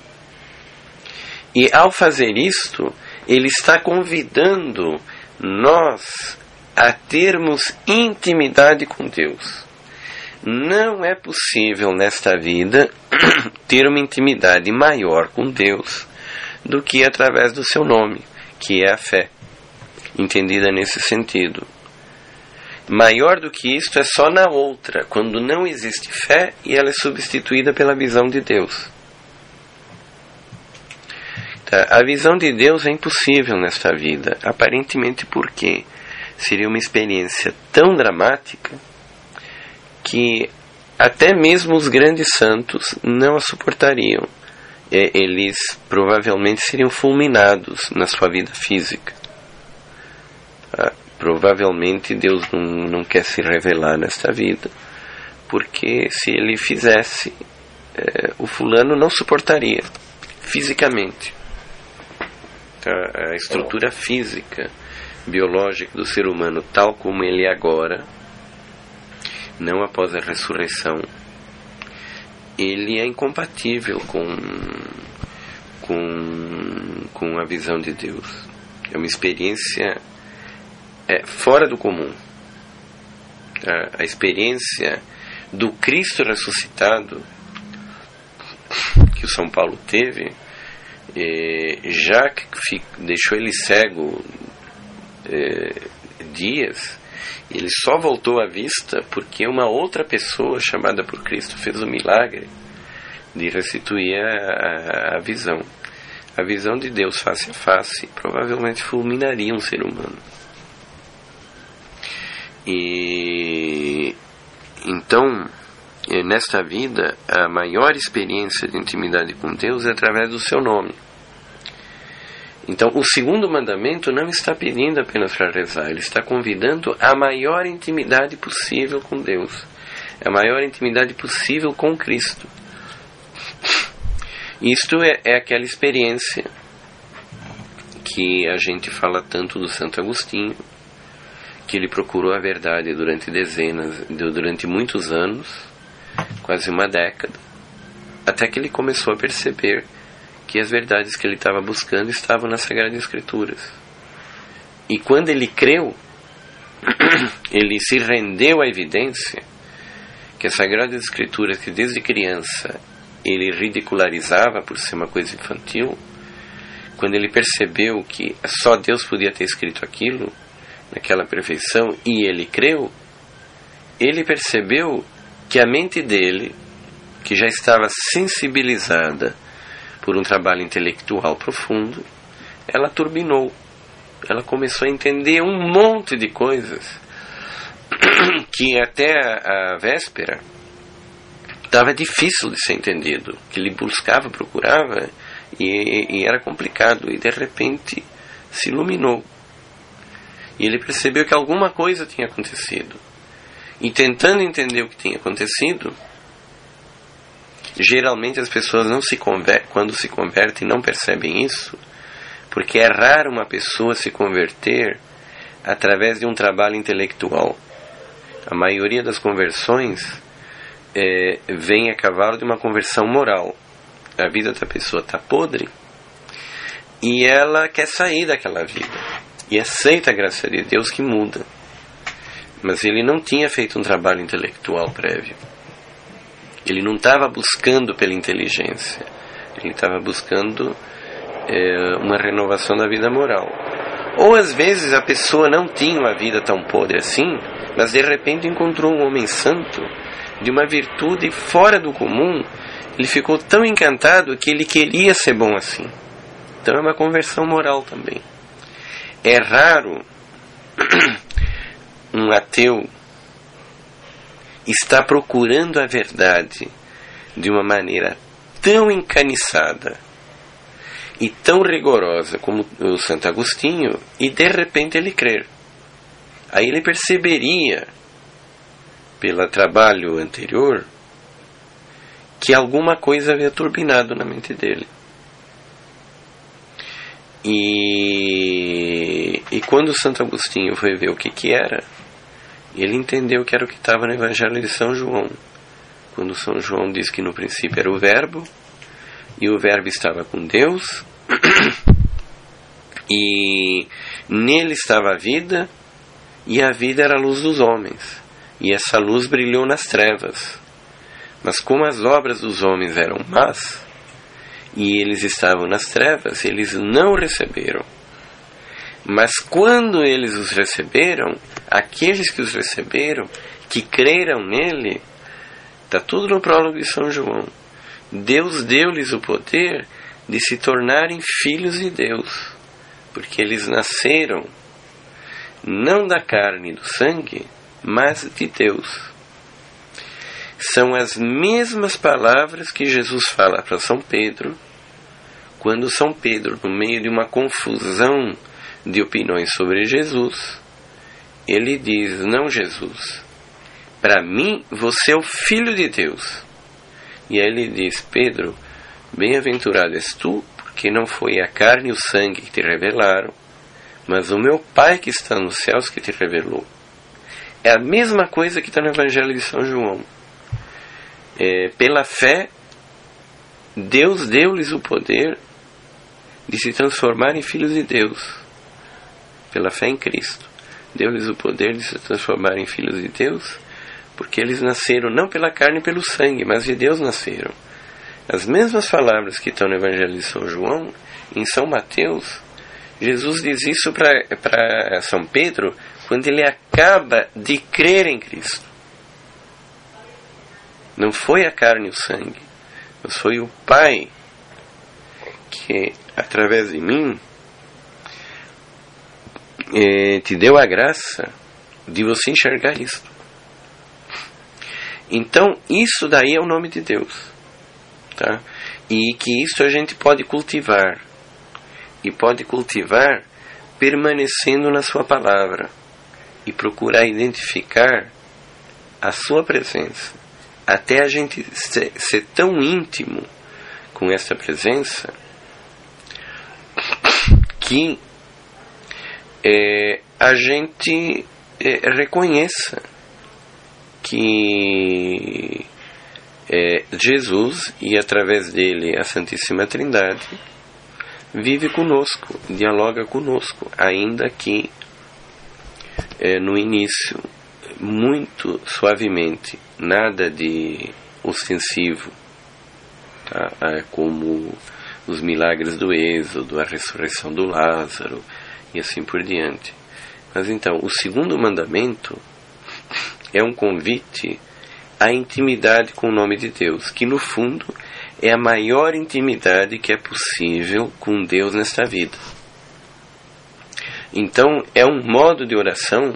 E ao fazer isto, Ele está convidando nós a termos intimidade com Deus. Não é possível nesta vida ter uma intimidade maior com Deus do que através do seu nome. que é a fé, entendida nesse sentido. Maior do que isto é só na outra, quando não existe fé e ela é substituída pela visão de Deus. Tá? A visão de Deus é impossível nesta vida, aparentemente porque seria uma experiência tão dramática que até mesmo os grandes santos não a suportariam. Eles provavelmente seriam fulminados na sua vida física. Provavelmente Deus não quer se revelar nesta vida, porque se ele fizesse, o fulano não suportaria fisicamente. A estrutura física, biológica do ser humano, tal como ele é agora, não após a ressurreição, ele é incompatível com a visão de Deus. É uma experiência fora do comum. A experiência do Cristo ressuscitado que o São Paulo teve, já que deixou ele cego dias, ele só voltou à vista porque uma outra pessoa chamada por Cristo fez o milagre de restituir a visão. A visão de Deus face a face provavelmente fulminaria um ser humano. E então, nesta vida, a maior experiência de intimidade com Deus é através do seu nome. Então, o segundo mandamento não está pedindo apenas para rezar, ele está convidando a maior intimidade possível com Deus, a maior intimidade possível com Cristo. Isto é aquela experiência que a gente fala tanto do Santo Agostinho, que ele procurou a verdade durante muitos anos, quase uma década, até que ele começou a perceber que as verdades que ele estava buscando estavam nas Sagradas Escrituras. E quando ele creu, ele se rendeu à evidência que as Sagradas Escrituras, que desde criança ele ridicularizava por ser uma coisa infantil, quando ele percebeu que só Deus podia ter escrito aquilo, naquela perfeição, e ele creu, ele percebeu que a mente dele, que já estava sensibilizada por um trabalho intelectual profundo, ela turbinou. Ela começou a entender um monte de coisas que até a véspera estava difícil de ser entendido, que ele buscava, procurava, e era complicado, e de repente se iluminou. E ele percebeu que alguma coisa tinha acontecido. E tentando entender o que tinha acontecido, geralmente as pessoas quando se convertem não percebem isso, porque é raro uma pessoa se converter através de um trabalho intelectual. A maioria das conversões vem a cavalo de uma conversão moral. A vida da pessoa está podre e ela quer sair daquela vida e aceita a graça de Deus que muda. Mas ele não tinha feito um trabalho intelectual prévio. Ele não estava buscando pela inteligência. Ele estava buscando uma renovação da vida moral. Ou às vezes a pessoa não tinha uma vida tão podre assim, mas de repente encontrou um homem santo de uma virtude fora do comum. Ele ficou tão encantado que ele queria ser bom assim. Então é uma conversão moral também. É raro um ateu estar procurando a verdade de uma maneira tão encaniçada e tão rigorosa como o Santo Agostinho, e de repente ele crer. Aí ele perceberia, pelo trabalho anterior, que alguma coisa havia turbinado na mente dele. E quando o Santo Agostinho foi ver o que era, ele entendeu que era o que estava no Evangelho de São João, quando São João diz que no princípio era o Verbo, e o Verbo estava com Deus, e nele estava a vida, e a vida era a luz dos homens, e essa luz brilhou nas trevas. Mas como as obras dos homens eram más, e eles estavam nas trevas, eles não receberam Mas quando eles os receberam, aqueles que os receberam, que creram nele, está tudo no prólogo de São João, Deus deu-lhes o poder de se tornarem filhos de Deus, porque eles nasceram não da carne e do sangue, mas de Deus. São as mesmas palavras que Jesus fala para São Pedro, quando São Pedro, no meio de uma confusão de opiniões sobre Jesus, ele diz: não, Jesus, para mim você é o Filho de Deus. E aí ele diz: Pedro, bem-aventurado és tu, porque não foi a carne e o sangue que te revelaram, mas o meu Pai que está nos céus que te revelou. É a mesma coisa que está no Evangelho de São João. Pela fé, Deus deu-lhes o poder de se transformar em filhos de Deus. Pela fé em Cristo, deu-lhes o poder de se transformar em filhos de Deus, porque eles nasceram não pela carne e pelo sangue, mas de Deus nasceram. As mesmas palavras que estão no Evangelho de São João, em São Mateus, Jesus diz isso para São Pedro quando ele acaba de crer em Cristo. Não foi a carne e o sangue, mas foi o Pai que, através de mim, te deu a graça de você enxergar isso. Então, isso daí é o nome de Deus, tá? E que isso a gente pode cultivar. E pode cultivar permanecendo na sua palavra. E procurar identificar a sua presença. Até a gente ser tão íntimo com essa presença que a gente reconheça que Jesus, e através dele a Santíssima Trindade, vive conosco, dialoga conosco, ainda que no início muito suavemente, nada de ostensivo, tá? Como os milagres do Êxodo, a ressurreição do Lázaro e assim por diante. Mas então, o segundo mandamento é um convite à intimidade com o nome de Deus, que no fundo é a maior intimidade que é possível com Deus nesta vida. Então, é um modo de oração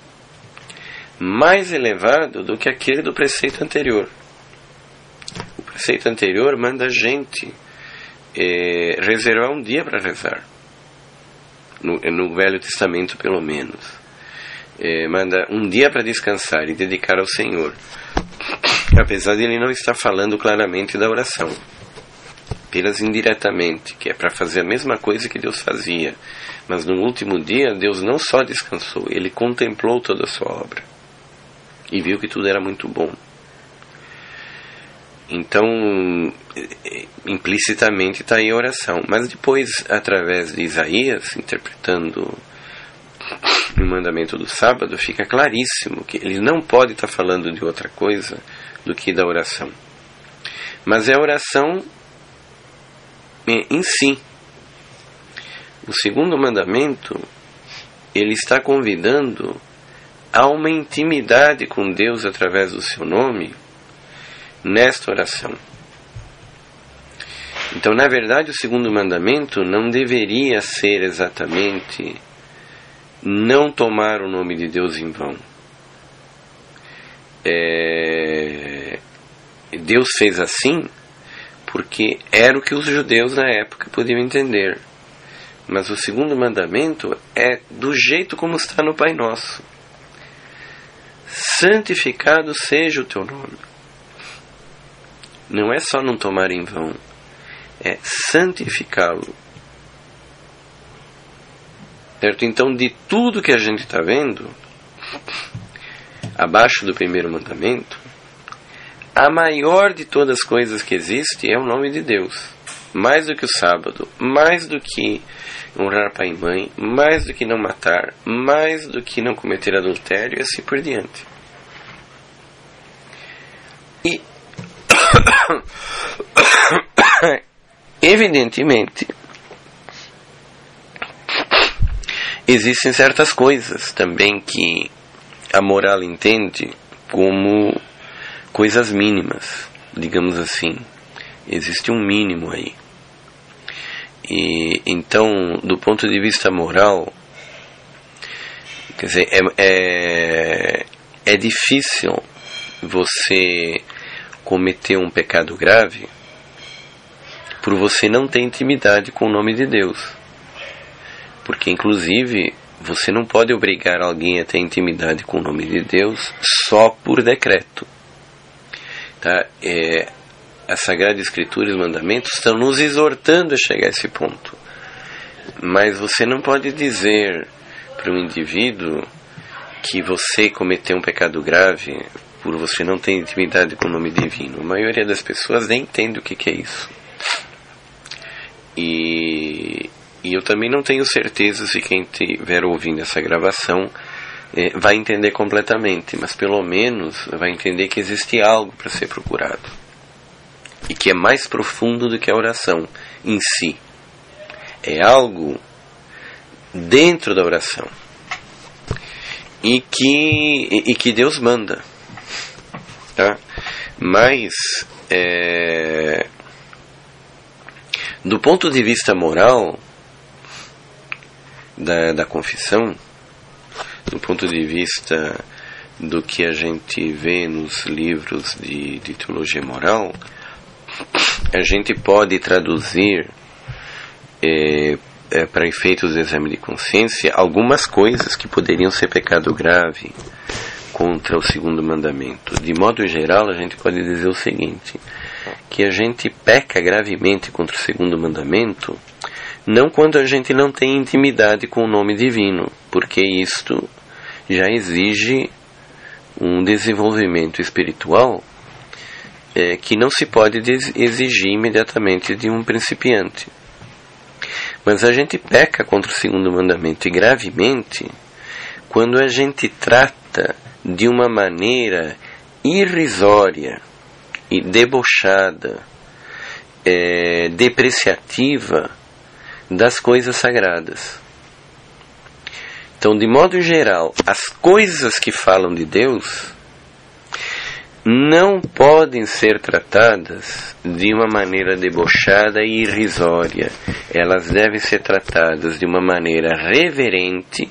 mais elevado do que aquele do preceito anterior. O preceito anterior manda a gente reservar um dia para rezar. No Velho Testamento, pelo menos. Manda um dia para descansar e dedicar ao Senhor. Apesar de ele não estar falando claramente da oração. Apenas indiretamente, que é para fazer a mesma coisa que Deus fazia. Mas no último dia, Deus não só descansou, ele contemplou toda a sua obra. E viu que tudo era muito bom. Então, implicitamente está aí a oração. Mas depois, através de Isaías, interpretando o mandamento do sábado, fica claríssimo que ele não pode estar falando de outra coisa do que da oração. Mas é a oração em si. O segundo mandamento, ele está convidando a uma intimidade com Deus através do seu nome nesta oração. Então, na verdade, o segundo mandamento não deveria ser exatamente não tomar o nome de Deus em vão. Deus fez assim porque era o que os judeus na época podiam entender. Mas o segundo mandamento é do jeito como está no Pai Nosso. Santificado seja o teu nome. Não é só não tomar em vão, é santificá-lo. Certo? Então, de tudo que a gente está vendo, abaixo do primeiro mandamento, a maior de todas as coisas que existe é o nome de Deus. Mais do que o sábado, mais do que honrar pai e mãe, mais do que não matar, mais do que não cometer adultério e assim por diante. E existem certas coisas também que a moral entende como coisas mínimas, digamos assim. Existe um mínimo aí. E então, do ponto de vista moral, quer dizer, é difícil você cometer um pecado grave por você não ter intimidade com o nome de Deus. Porque, inclusive, você não pode obrigar alguém a ter intimidade com o nome de Deus só por decreto. Tá? A Sagrada Escritura e os mandamentos estão nos exortando a chegar a esse ponto. Mas você não pode dizer para um indivíduo que você cometeu um pecado grave por você não ter intimidade com o nome divino. A maioria das pessoas nem entende o que é isso. E eu também não tenho certeza se quem estiver ouvindo essa gravação vai entender completamente, mas pelo menos vai entender que existe algo para ser procurado e que é mais profundo do que a oração em si. É algo dentro da oração e que Deus manda, tá? Mas do ponto de vista moral da confissão, do ponto de vista do que a gente vê nos livros de teologia moral, a gente pode traduzir para efeitos do exame de consciência algumas coisas que poderiam ser pecado grave contra o segundo mandamento. De modo geral, a gente pode dizer o seguinte, que a gente peca gravemente contra o segundo mandamento não quando a gente não tem intimidade com o nome divino, porque isto já exige um desenvolvimento espiritual que não se pode exigir imediatamente de um principiante. Mas a gente peca contra o segundo mandamento e gravemente quando a gente trata de uma maneira irrisória e debochada, depreciativa das coisas sagradas. Então, de modo geral, as coisas que falam de Deus não podem ser tratadas de uma maneira debochada e irrisória. Elas devem ser tratadas de uma maneira reverente,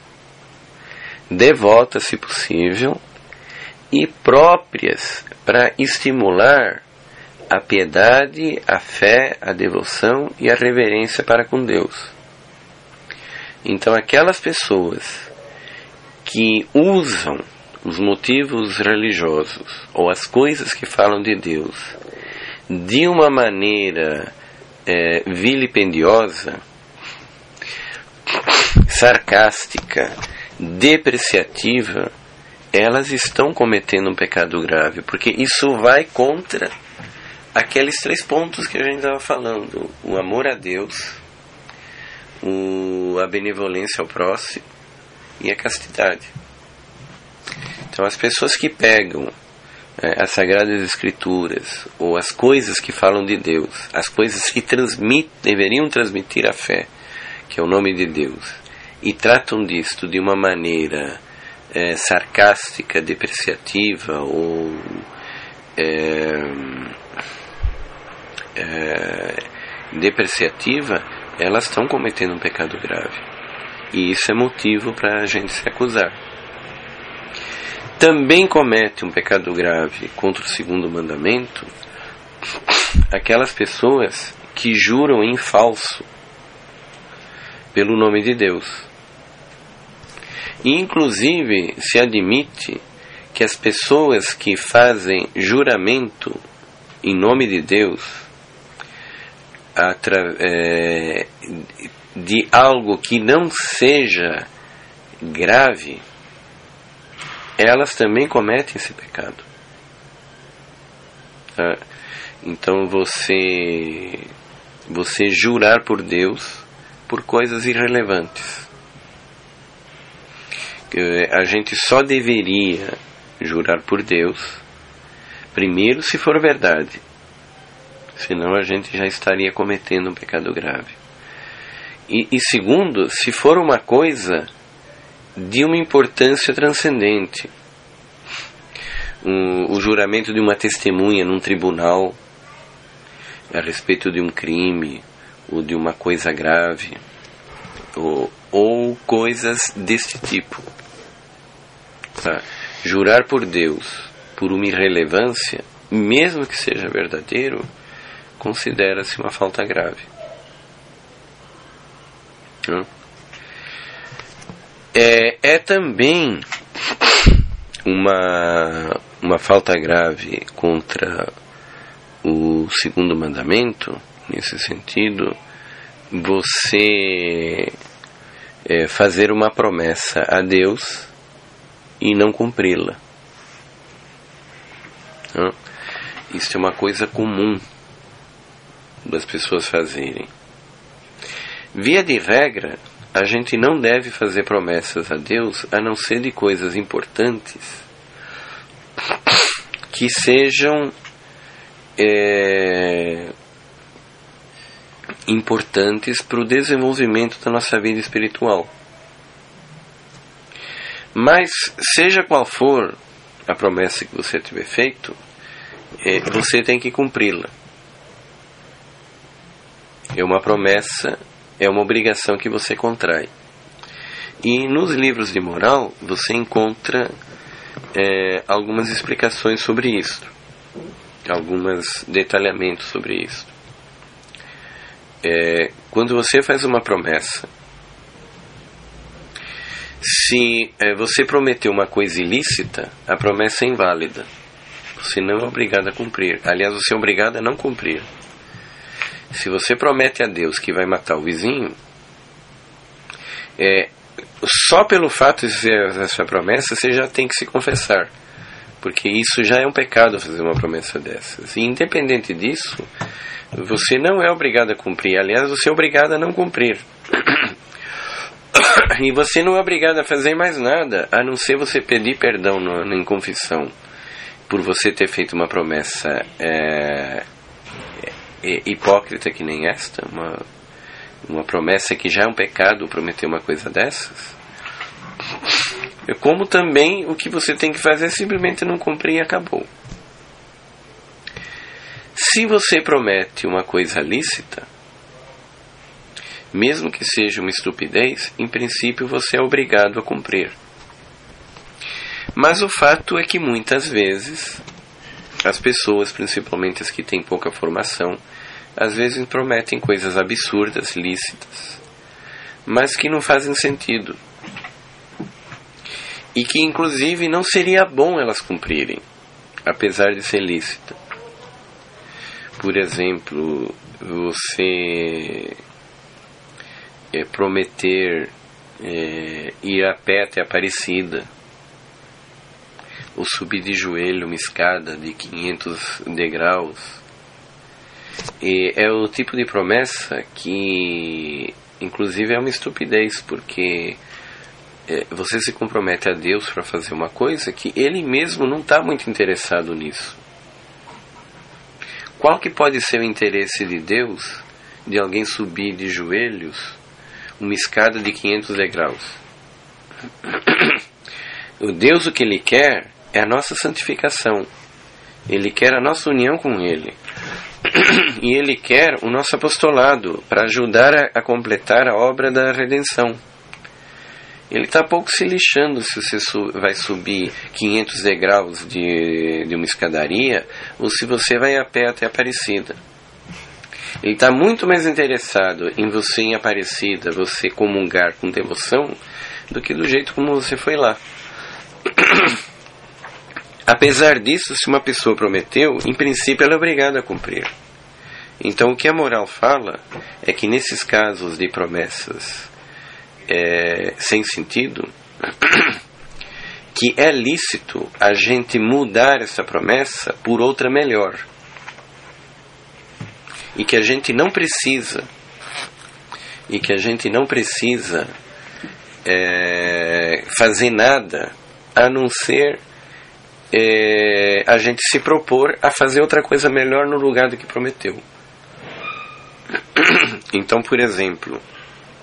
devota, se possível, e próprias para estimular a piedade, a fé, a devoção e a reverência para com Deus. Então, aquelas pessoas que usam os motivos religiosos ou as coisas que falam de Deus de uma maneira vilipendiosa, sarcástica, depreciativa, elas estão cometendo um pecado grave, porque isso vai contra aqueles 3 pontos que a gente estava falando: o amor a Deus, a benevolência ao próximo e a castidade. Então, as pessoas que pegam as Sagradas Escrituras ou as coisas que falam de Deus, as coisas que deveriam transmitir a fé, que é o nome de Deus, e tratam disto de uma maneira sarcástica, depreciativa ou depreciativa, elas estão cometendo um pecado grave. E isso é motivo para a gente se acusar. Também comete um pecado grave contra o segundo mandamento aquelas pessoas que juram em falso pelo nome de Deus. E, inclusive, se admite que as pessoas que fazem juramento em nome de Deus de algo que não seja grave, elas também cometem esse pecado. Então você jurar por Deus por coisas irrelevantes. A gente só deveria jurar por Deus primeiro se for verdade, senão a gente já estaria cometendo um pecado grave. E segundo, se for uma coisa de uma importância transcendente. O juramento de uma testemunha num tribunal a respeito de um crime ou de uma coisa grave, ou coisas deste tipo. Tá? Jurar por Deus por uma irrelevância, mesmo que seja verdadeiro, considera-se uma falta grave. É também uma falta grave contra o segundo mandamento, nesse sentido, você fazer uma promessa a Deus e não cumpri-la. Isso é uma coisa comum das pessoas fazerem. Via de regra, a gente não deve fazer promessas a Deus a não ser de coisas importantes que sejam importantes para o desenvolvimento da nossa vida espiritual. Mas, seja qual for a promessa que você tiver feito, você tem que cumpri-la. É uma promessa, é uma obrigação que você contrai. E nos livros de moral você encontra algumas explicações sobre isso, alguns detalhamentos sobre isso. Quando você faz uma promessa, se você prometeu uma coisa ilícita, a promessa é inválida. Você não é obrigado a cumprir. Aliás, você é obrigado a não cumprir. Se você promete a Deus que vai matar o vizinho, só pelo fato de fazer essa promessa, você já tem que se confessar. Porque isso já é um pecado fazer uma promessa dessas. E independente disso, você não é obrigado a cumprir. Aliás, você é obrigado a não cumprir. E você não é obrigado a fazer mais nada, a não ser você pedir perdão em confissão por você ter feito uma promessa hipócrita que nem esta, uma promessa que já é um pecado prometer uma coisa dessas. Como também o que você tem que fazer é simplesmente não cumprir e acabou. Se você promete uma coisa lícita, mesmo que seja uma estupidez, em princípio você é obrigado a cumprir. Mas o fato é que muitas vezes as pessoas, principalmente as que têm pouca formação, às vezes prometem coisas absurdas, lícitas, mas que não fazem sentido. E que inclusive não seria bom elas cumprirem, apesar de ser lícita. Por exemplo, você prometer ir a pé até Aparecida, ou subir de joelho uma escada de 500 degraus, é o tipo de promessa que inclusive é uma estupidez, porque você se compromete a Deus para fazer uma coisa que Ele mesmo não está muito interessado nisso. Qual que pode ser o interesse de Deus de alguém subir de joelhos uma escada de 500 degraus? O Deus, o que Ele quer é a nossa santificação. Ele quer a nossa união com Ele. E Ele quer o nosso apostolado para ajudar a completar a obra da redenção. Ele está pouco se lixando se você vai subir 500 degraus de uma escadaria ou se você vai a pé até Aparecida. Ele está muito mais interessado em você em Aparecida, você comungar com devoção, do que do jeito como você foi lá. Apesar disso, se uma pessoa prometeu, em princípio ela é obrigada a cumprir. Então o que a moral fala é que nesses casos de promessas sem sentido, que é lícito a gente mudar essa promessa por outra melhor. E que a gente não precisa fazer nada a não ser a gente se propor a fazer outra coisa melhor no lugar do que prometeu. Então, por exemplo,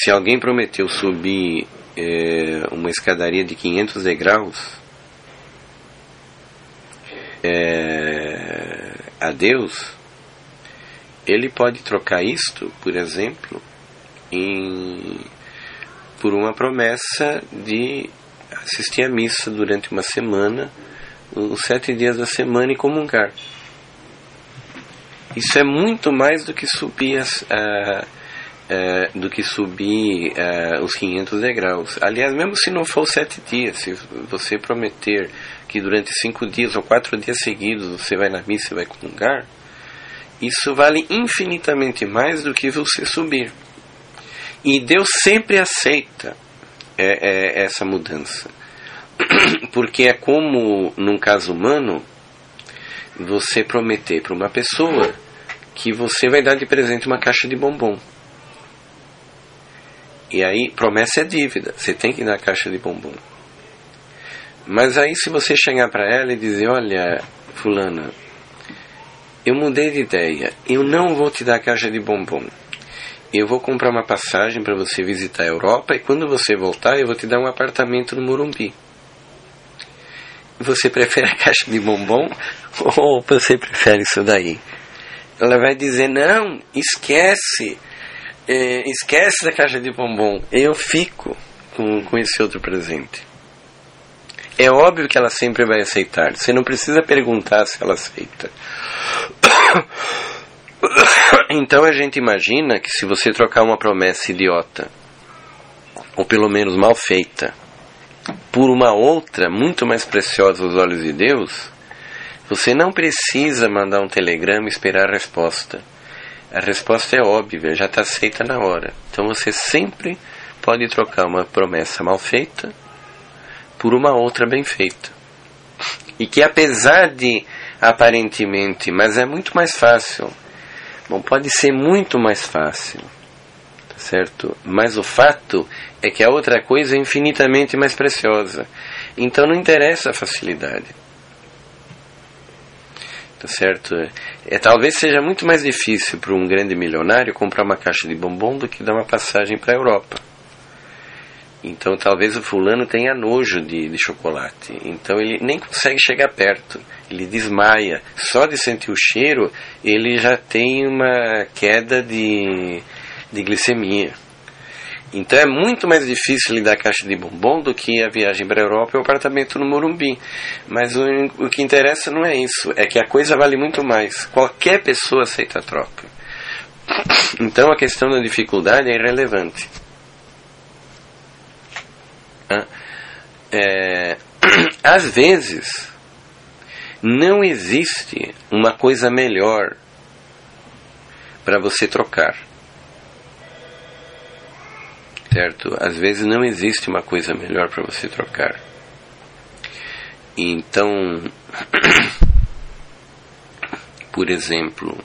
se alguém prometeu subir uma escadaria de 500 degraus a Deus, ele pode trocar isto, por exemplo, por uma promessa de assistir à missa durante uma semana, os 7 dias da semana, e comungar. Isso é muito mais do que subir os 500 degraus. Aliás, mesmo se não for os 7 dias, se você prometer que durante 5 dias ou 4 dias seguidos você vai na missa e vai comungar, isso vale infinitamente mais do que você subir. E Deus sempre aceita essa mudança. Porque é como, num caso humano, você prometer para uma pessoa que você vai dar de presente uma caixa de bombom. E aí, promessa é dívida, você tem que dar a caixa de bombom. Mas aí, se você chegar para ela e dizer: olha, fulana, eu mudei de ideia, eu não vou te dar a caixa de bombom, eu vou comprar uma passagem para você visitar a Europa, e quando você voltar eu vou te dar um apartamento no Morumbi. Você prefere a caixa de bombom ou você prefere isso daí? Ela vai dizer: não, esquece da caixa de bombom, eu fico com esse outro presente. É óbvio que ela sempre vai aceitar, você não precisa perguntar se ela aceita. Então a gente imagina que se você trocar uma promessa idiota, ou pelo menos mal feita, por uma outra muito mais preciosa aos olhos de Deus, você não precisa mandar um telegrama e esperar a resposta. A resposta é óbvia, já está aceita na hora. Então você sempre pode trocar uma promessa mal feita por uma outra bem feita. E que apesar de, aparentemente, mas é muito mais fácil. Bom, pode ser muito mais fácil, tá certo? Mas o fato é que a outra coisa é infinitamente mais preciosa. Então não interessa a facilidade. Tá certo? Talvez seja muito mais difícil para um grande milionário comprar uma caixa de bombom do que dar uma passagem para a Europa. Então talvez o fulano tenha nojo de chocolate. Então ele nem consegue chegar perto. Ele desmaia. Só de sentir o cheiro, ele já tem uma queda de glicemia. Então é muito mais difícil lhe dar a caixa de bombom do que a viagem para a Europa e o apartamento no Morumbi. Mas o que interessa não é isso. É que a coisa vale muito mais. Qualquer pessoa aceita a troca. Então a questão da dificuldade é irrelevante. Às vezes não existe uma coisa melhor para você trocar, certo? Às vezes não existe uma coisa melhor para você trocar. Então, por exemplo,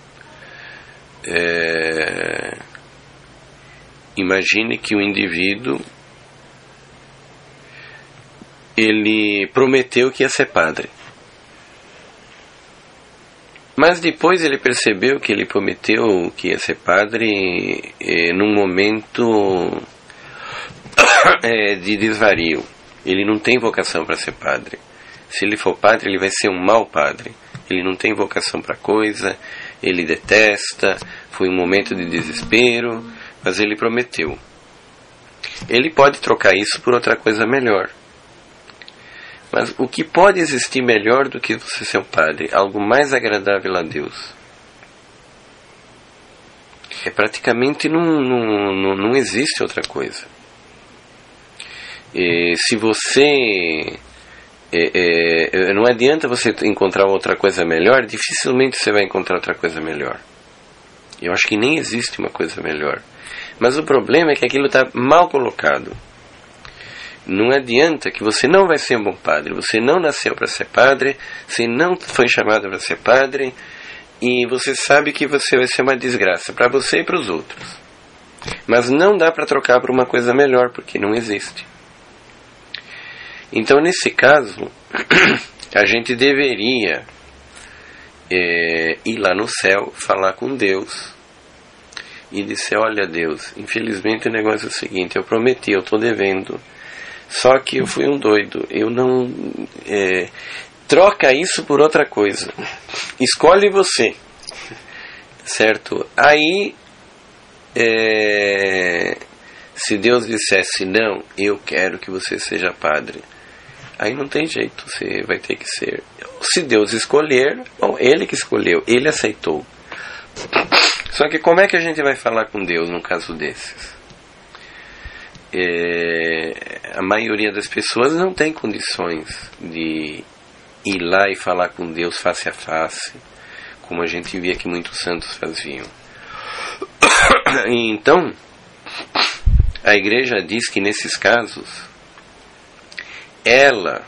imagine que o indivíduo ele prometeu que ia ser padre. Mas depois ele percebeu que ele prometeu que ia ser padre num momento de desvario. Ele não tem vocação para ser padre. Se ele for padre, ele vai ser um mau padre. Ele não tem vocação para coisa, ele detesta, foi um momento de desespero, mas ele prometeu. Ele pode trocar isso por outra coisa melhor. Mas o que pode existir melhor do que você ser um padre? Algo mais agradável a Deus? Praticamente não existe outra coisa. Se você... não adianta você encontrar outra coisa melhor, dificilmente você vai encontrar outra coisa melhor. Eu acho que nem existe uma coisa melhor. Mas o problema é que aquilo está mal colocado. Não adianta que você não vai ser um bom padre. Você não nasceu para ser padre, você não foi chamado para ser padre, e você sabe que você vai ser uma desgraça para você e para os outros. Mas não dá para trocar por uma coisa melhor, porque não existe. Então, nesse caso, a gente deveria ir lá no céu, falar com Deus e disser: olha, Deus, infelizmente o negócio é o seguinte, eu prometi, eu estou devendo, só que eu fui um doido, eu não... troca isso por outra coisa, escolhe você, certo? Aí, se Deus dissesse: não, eu quero que você seja padre, aí não tem jeito, você vai ter que ser. Se Deus escolher, bom, Ele que escolheu, Ele aceitou. Só que como é que a gente vai falar com Deus num caso desses? A maioria das pessoas não tem condições de ir lá e falar com Deus face a face, como a gente via que muitos santos faziam. E então, a Igreja diz que nesses casos, ela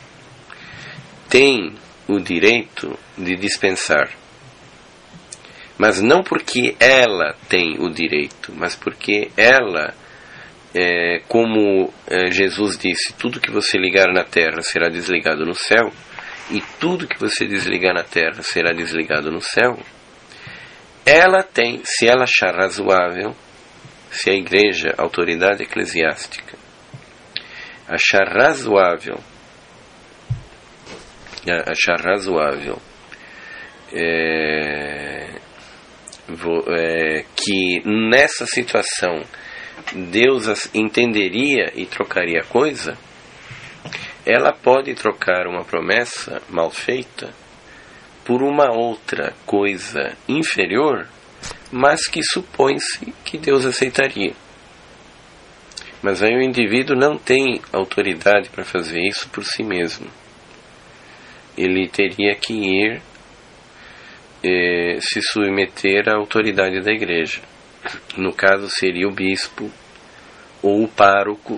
tem o direito de dispensar. Mas não porque ela tem o direito, mas porque ela, como Jesus disse, tudo que você ligar na terra será desligado no céu, e tudo que você desligar na terra será desligado no céu. Ela tem, se ela achar razoável, se a Igreja, a autoridade eclesiástica, achar razoável que nessa situação Deus entenderia e trocaria a coisa, ela pode trocar uma promessa mal feita por uma outra coisa inferior, mas que supõe-se que Deus aceitaria. Mas aí o indivíduo não tem autoridade para fazer isso por si mesmo. Ele teria que ir se submeter à autoridade da Igreja. No caso seria o bispo ou o pároco.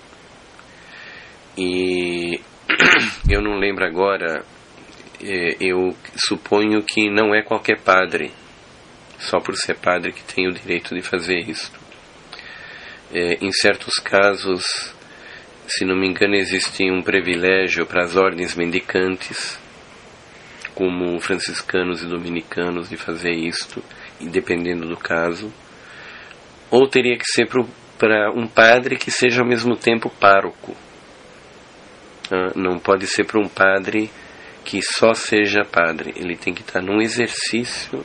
E eu não lembro agora, eu suponho que não é qualquer padre, só por ser padre, que tem o direito de fazer isso. Em certos casos, se não me engano, existe um privilégio para as ordens mendicantes, como franciscanos e dominicanos, de fazer isto, e dependendo do caso. Ou teria que ser para um padre que seja ao mesmo tempo pároco. Não pode ser para um padre que só seja padre. Ele tem que estar num exercício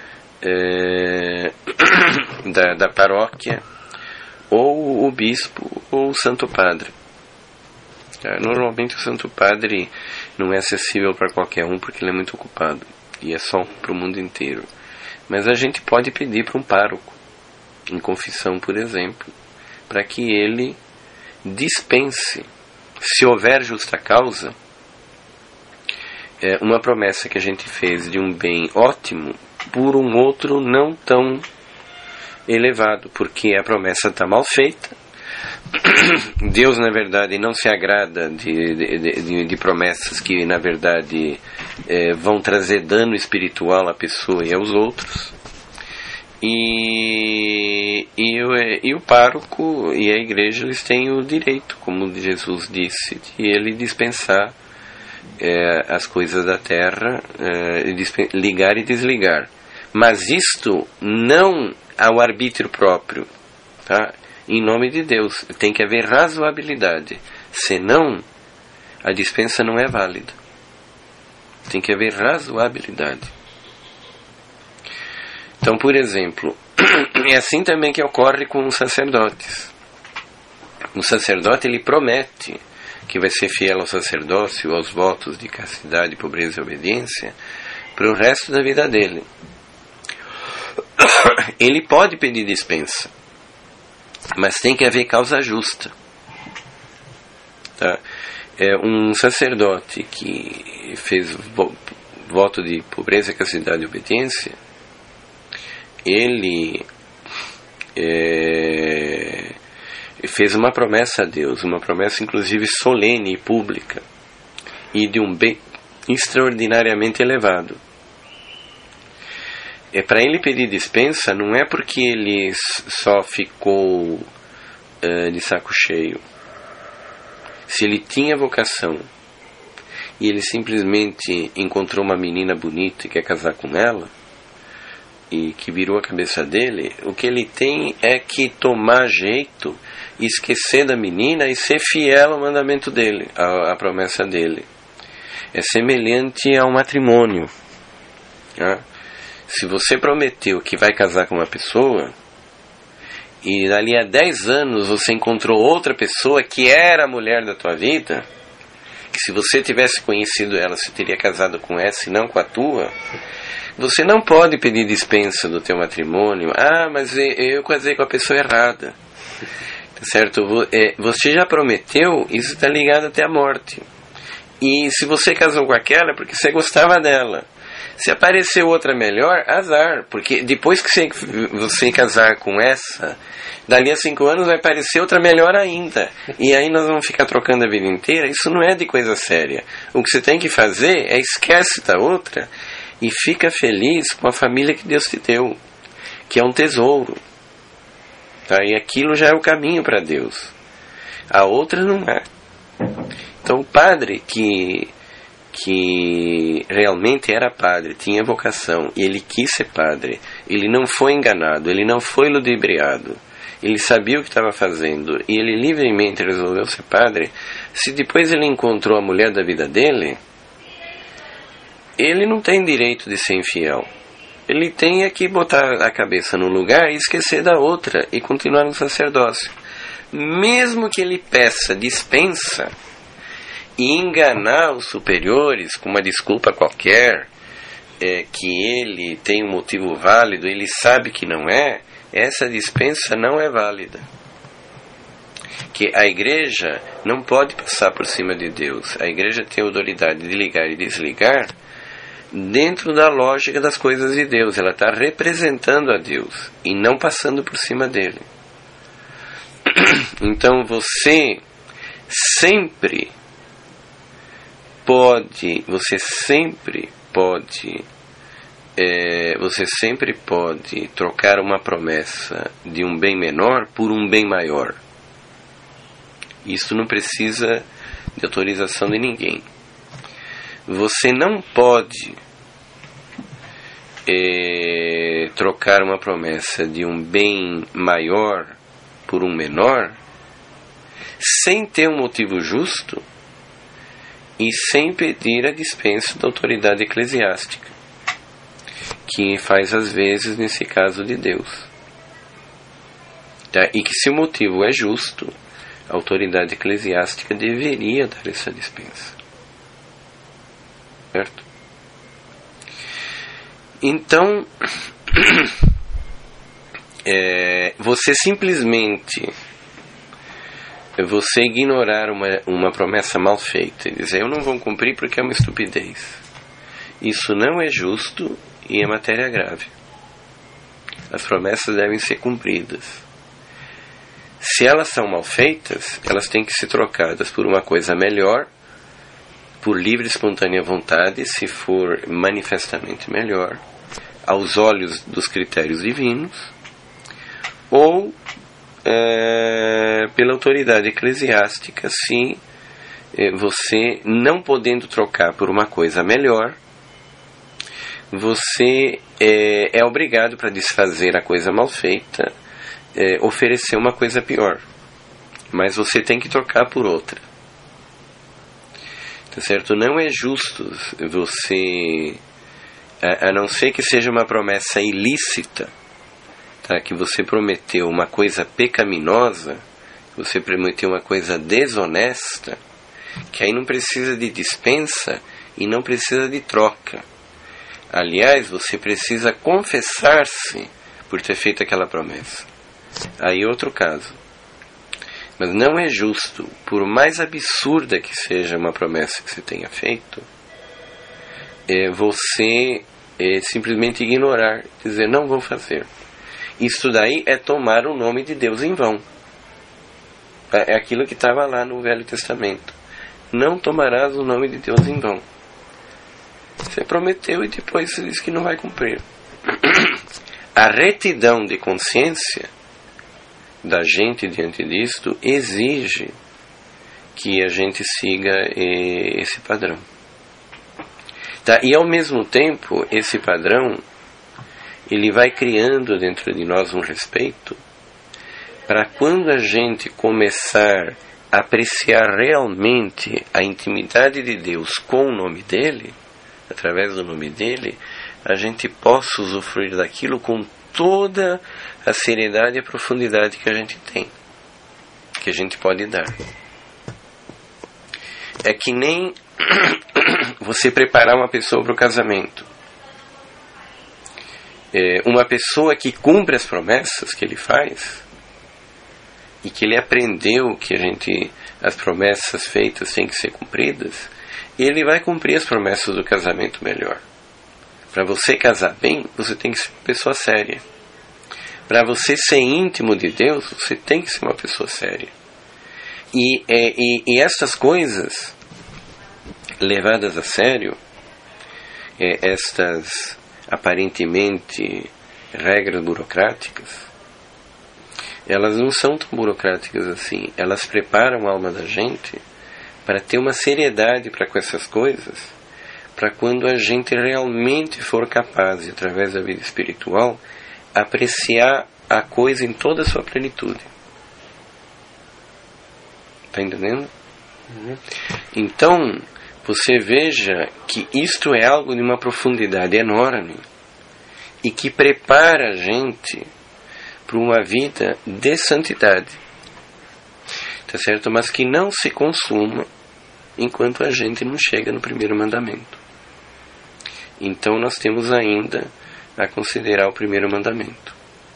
da paróquia, ou o bispo ou o santo padre. Normalmente o santo padre não é acessível para qualquer um, porque ele é muito ocupado, e é só para o mundo inteiro. Mas a gente pode pedir para um pároco, em confissão, por exemplo, para que ele dispense, se houver justa causa, uma promessa que a gente fez de um bem ótimo por um outro não tão elevado, porque a promessa está mal feita. Deus, na verdade, não se agrada de promessas que, na verdade, vão trazer dano espiritual à pessoa e aos outros. E o pároco e a Igreja, eles têm o direito, como Jesus disse, de ele dispensar as coisas da terra, ligar e desligar. Mas isto não ao arbítrio próprio, tá? Em nome de Deus, tem que haver razoabilidade, senão a dispensa não é válida. Tem que haver razoabilidade. Então, por exemplo, é assim também que ocorre com os sacerdotes. O sacerdote, ele promete que vai ser fiel ao sacerdócio, aos votos de castidade, pobreza e obediência para o resto da vida dele. Ele pode pedir dispensa, mas tem que haver causa justa, tá? Um sacerdote que fez voto de pobreza, castidade e obediência, ele fez uma promessa a Deus, uma promessa inclusive solene e pública, e de um bem extraordinariamente elevado. Para ele pedir dispensa, não é porque ele só ficou de saco cheio. Se ele tinha vocação e ele simplesmente encontrou uma menina bonita e quer casar com ela, e que virou a cabeça dele, o que ele tem é que tomar jeito, esquecer da menina e ser fiel ao mandamento dele, à promessa dele. É semelhante ao matrimônio. Tá? Se você prometeu que vai casar com uma pessoa, e dali a 10 anos você encontrou outra pessoa que era a mulher da tua vida, que se você tivesse conhecido ela, você teria casado com essa e não com a tua, você não pode pedir dispensa do teu matrimônio. Mas eu casei com a pessoa errada. Certo? Você já prometeu, isso está ligado até a morte. E se você casou com aquela, é porque você gostava dela. Se apareceu outra melhor, azar. Porque depois que você casar com essa, dali a 5 anos vai aparecer outra melhor ainda. E aí nós vamos ficar trocando a vida inteira. Isso não é de coisa séria. O que você tem que fazer é esquece da outra e fica feliz com a família que Deus te deu, que é um tesouro. Tá? E aquilo já é o caminho para Deus. A outra não é. Então o padre que realmente era padre, tinha vocação, e ele quis ser padre, ele não foi enganado, ele não foi ludibriado, ele sabia o que estava fazendo, e ele livremente resolveu ser padre. Se depois ele encontrou a mulher da vida dele, ele não tem direito de ser infiel. Ele tem que botar a cabeça no lugar e esquecer da outra e continuar no sacerdócio. Mesmo que ele peça dispensa e enganar os superiores com uma desculpa qualquer, que ele tem um motivo válido, ele sabe que não é, essa dispensa não é válida. Que a igreja não pode passar por cima de Deus. A igreja tem a autoridade de ligar e desligar dentro da lógica das coisas de Deus. Ela está representando a Deus e não passando por cima dele. Então você sempre pode trocar uma promessa de um bem menor por um bem maior. Isso não precisa de autorização de ninguém. Você não pode trocar uma promessa de um bem maior por um menor sem ter um motivo justo e sem pedir a dispensa da autoridade eclesiástica, que faz às vezes nesse caso de Deus. Tá? E que se o motivo é justo, a autoridade eclesiástica deveria dar essa dispensa. Certo? Então, você simplesmente ignorar uma promessa mal feita e dizer eu não vou cumprir porque é uma estupidez, isso não é justo e é matéria grave. As promessas devem ser cumpridas. Se elas são mal feitas, elas têm que ser trocadas por uma coisa melhor, por livre e espontânea vontade, se for manifestamente melhor, aos olhos dos critérios divinos, ou pela autoridade eclesiástica, se você, não podendo trocar por uma coisa melhor, você é obrigado, para desfazer a coisa mal feita, oferecer uma coisa pior. Mas você tem que trocar por outra. Tá certo? Não é justo você, a não ser que seja uma promessa ilícita, tá? Que você prometeu uma coisa pecaminosa, você prometeu uma coisa desonesta, que aí não precisa de dispensa e não precisa de troca. Aliás, você precisa confessar-se por ter feito aquela promessa. Aí outro caso. Mas não é justo, por mais absurda que seja uma promessa que você tenha feito, você simplesmente ignorar, dizer não vou fazer. Isso daí é tomar o nome de Deus em vão. É aquilo que estava lá no Velho Testamento. Não tomarás o nome de Deus em vão. Você prometeu e depois você diz que não vai cumprir. A retidão de consciência da gente diante disto exige que a gente siga esse padrão. Tá? E ao mesmo tempo, esse padrão ele vai criando dentro de nós um respeito para quando a gente começar a apreciar realmente a intimidade de Deus com o nome dele, através do nome dele, a gente possa usufruir daquilo com toda a seriedade e a profundidade que a gente tem, que a gente pode dar. É que nem você preparar uma pessoa para o casamento. Uma pessoa que cumpre as promessas que ele faz e que ele aprendeu que as promessas feitas têm que ser cumpridas, ele vai cumprir as promessas do casamento melhor. Para você casar bem, você tem que ser uma pessoa séria. Para você ser íntimo de Deus, você tem que ser uma pessoa séria. E estas coisas levadas a sério, estas aparentemente regras burocráticas, elas não são tão burocráticas assim. Elas preparam a alma da gente para ter uma seriedade para com essas coisas, para quando a gente realmente for capaz, através da vida espiritual, apreciar a coisa em toda a sua plenitude. Está entendendo? Então, você veja que isto é algo de uma profundidade enorme e que prepara a gente para uma vida de santidade, tá certo? Mas que não se consuma enquanto a gente não chega no primeiro mandamento. Então nós temos ainda a considerar o primeiro mandamento.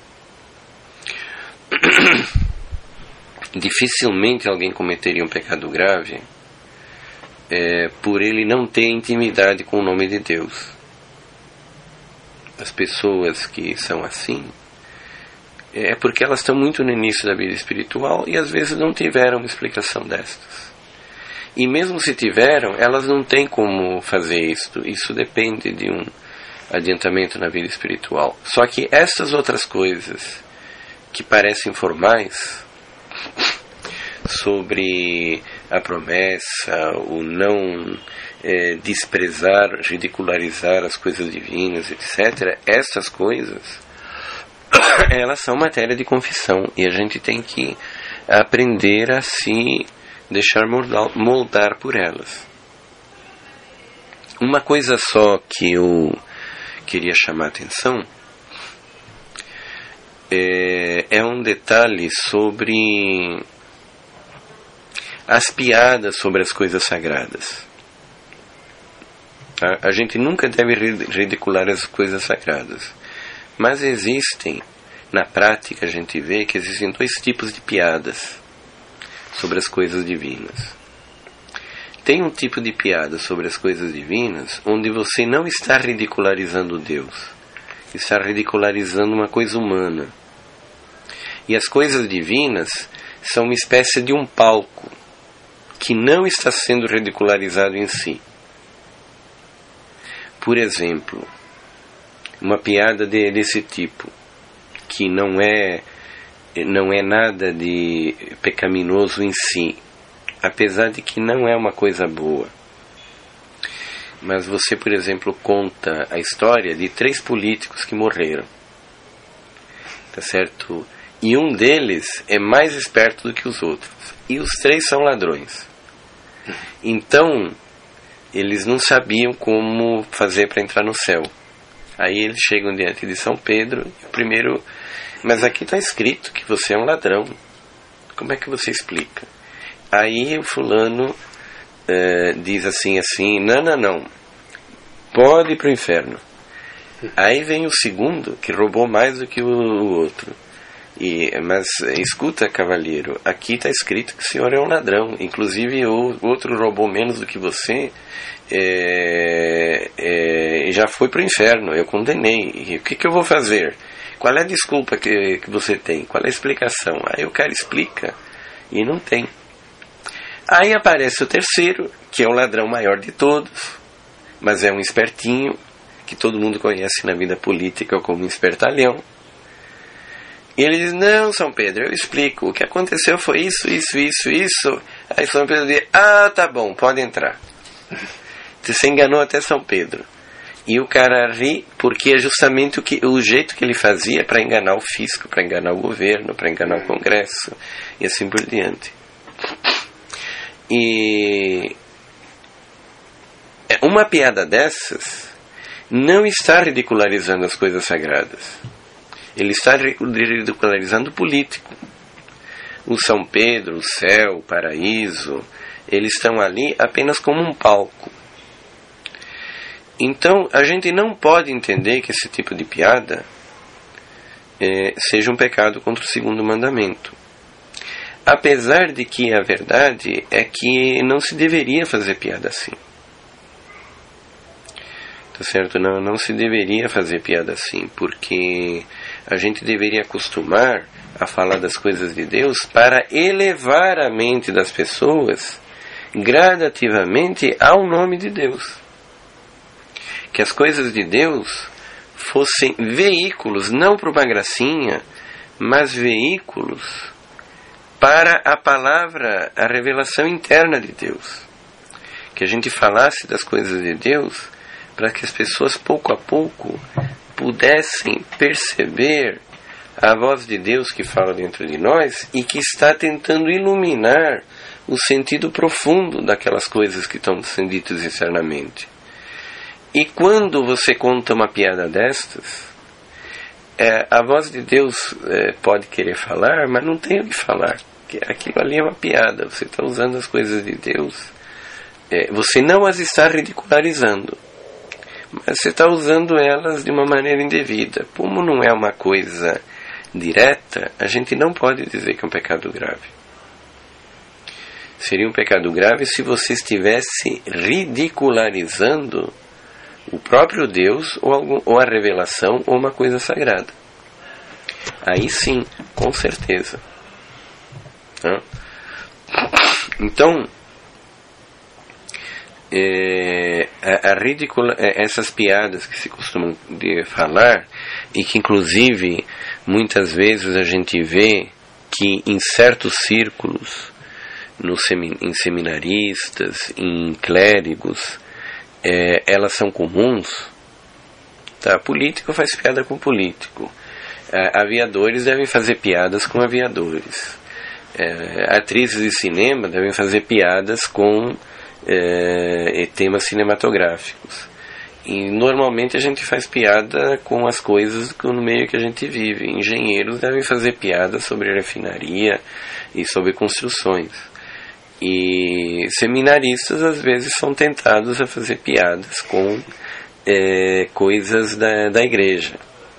Dificilmente alguém cometeria um pecado grave por ele não ter intimidade com o nome de Deus. As pessoas que são assim é porque elas estão muito no início da vida espiritual e às vezes não tiveram uma explicação destas. E mesmo se tiveram, elas não têm como fazer isto. Isso depende de um adiantamento na vida espiritual. Só que estas outras coisas que parecem formais, sobre a promessa, o não desprezar, ridicularizar as coisas divinas, etc., estas coisas, elas são matéria de confissão e a gente tem que aprender a se deixar moldar por elas. Uma coisa só que eu queria chamar a atenção é um detalhe sobre as piadas sobre as coisas sagradas. A gente nunca deve ridicular as coisas sagradas, mas existem, na prática a gente vê que existem dois tipos de piadas sobre as coisas divinas. Tem um tipo de piada sobre as coisas divinas onde você não está ridicularizando Deus, está ridicularizando uma coisa humana. E as coisas divinas são uma espécie de um palco que não está sendo ridicularizado em si. Por exemplo, uma piada desse tipo, que não é nada de pecaminoso em si, apesar de que não é uma coisa boa. Mas você, por exemplo, conta a história de 3 políticos que morreram, tá certo? E um deles é mais esperto do que os outros. E os 3 são ladrões. Então, eles não sabiam como fazer para entrar no céu. Aí eles chegam diante de São Pedro, e o primeiro... Mas aqui está escrito que você é um ladrão. Como é que você explica? Aí o fulano diz assim, não. Pode ir para o inferno. Aí vem o segundo, que roubou mais do que o outro. Mas escuta, cavalheiro, aqui está escrito que o senhor é um ladrão. Inclusive o outro roubou menos do que você e já foi para o inferno. Eu condenei. E o que eu vou fazer? Qual é a desculpa que você tem? Qual é a explicação? Aí o cara explica e não tem. Aí aparece o terceiro, que é o ladrão maior de todos, mas é um espertinho, que todo mundo conhece na vida política como um espertalhão. E ele diz, não, São Pedro, eu explico. O que aconteceu foi isso. Aí São Pedro diz, tá bom, pode entrar. Você enganou até São Pedro. E o cara ri porque é justamente o jeito que ele fazia para enganar o fisco, para enganar o governo, para enganar o Congresso e assim por diante. E uma piada dessas não está ridicularizando as coisas sagradas. Ele está ridicularizando o político. O São Pedro, o céu, o paraíso, eles estão ali apenas como um palco. Então, a gente não pode entender que esse tipo de piada seja um pecado contra o segundo mandamento. Apesar de que a verdade é que não se deveria fazer piada assim. Tá certo? Não se deveria fazer piada assim, porque a gente deveria acostumar a falar das coisas de Deus para elevar a mente das pessoas gradativamente ao nome de Deus. Que as coisas de Deus fossem veículos, não para uma gracinha, mas veículos para a palavra, a revelação interna de Deus. Que a gente falasse das coisas de Deus para que as pessoas pouco a pouco pudessem perceber a voz de Deus que fala dentro de nós e que está tentando iluminar o sentido profundo daquelas coisas que estão sendo ditas externamente. E quando você conta uma piada destas, a voz de Deus pode querer falar, mas não tem o que falar. Aquilo ali é uma piada. Você está usando as coisas de Deus. Você não as está ridicularizando, mas você está usando elas de uma maneira indevida. Como não é uma coisa direta, a gente não pode dizer que é um pecado grave. Seria um pecado grave se você estivesse ridicularizando o próprio Deus ou a revelação ou uma coisa sagrada. Aí sim, com certeza. Então, essas piadas que se costumam falar, e que inclusive muitas vezes a gente vê que em certos círculos, em seminaristas, em clérigos, elas são comuns. Tá? Político faz piada com político. Aviadores devem fazer piadas com aviadores. Atrizes de cinema devem fazer piadas com temas cinematográficos. E normalmente a gente faz piada com as coisas no meio que a gente vive. Engenheiros devem fazer piadas sobre refinaria e sobre construções. E seminaristas às vezes são tentados a fazer piadas com coisas da igreja.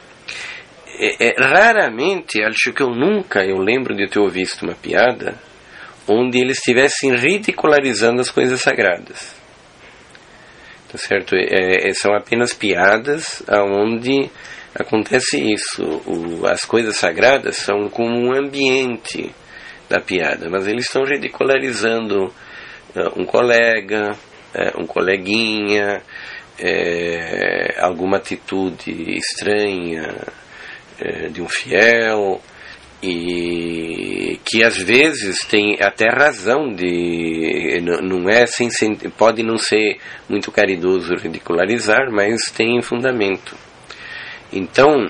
Raramente, acho que eu lembro de ter ouvido uma piada onde eles estivessem ridicularizando as coisas sagradas. Tá certo? São apenas piadas onde acontece isso. As coisas sagradas são como um ambiente da piada, mas eles estão ridicularizando um colega, um coleguinha, alguma atitude estranha de um fiel, e que às vezes tem até razão de não é pode não ser muito caridoso ridicularizar, mas tem fundamento. Então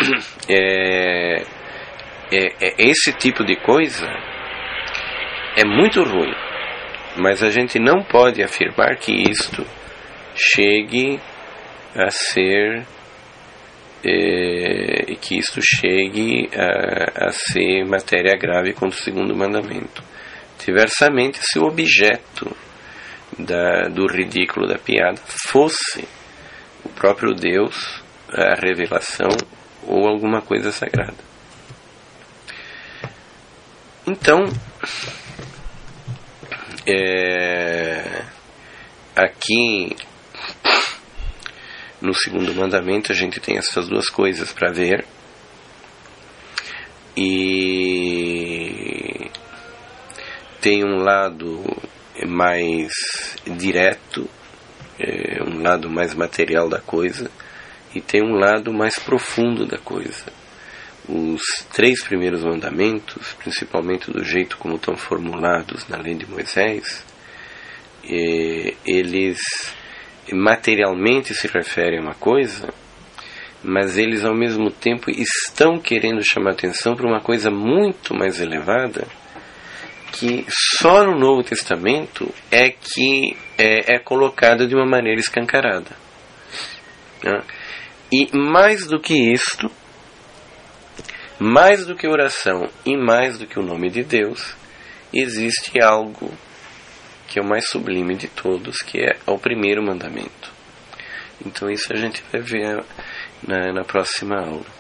esse tipo de coisa é muito ruim, mas a gente não pode afirmar que isto chegue a ser que isto chegue a ser matéria grave contra o segundo mandamento. Diversamente, se o objeto do ridículo da piada fosse o próprio Deus, a revelação ou alguma coisa sagrada. Então, aqui no segundo mandamento a gente tem essas duas coisas para ver, e tem um lado mais direto, um lado mais material da coisa, e tem um lado mais profundo da coisa. Os 3 primeiros mandamentos, principalmente do jeito como estão formulados na lei de Moisés, eles materialmente se refere a uma coisa, mas eles ao mesmo tempo estão querendo chamar atenção para uma coisa muito mais elevada, que só no Novo Testamento é que é colocada de uma maneira escancarada. Né? E mais do que isto, mais do que oração e mais do que o nome de Deus, existe algo que é o mais sublime de todos, que é o primeiro mandamento. Então isso a gente vai ver na próxima aula.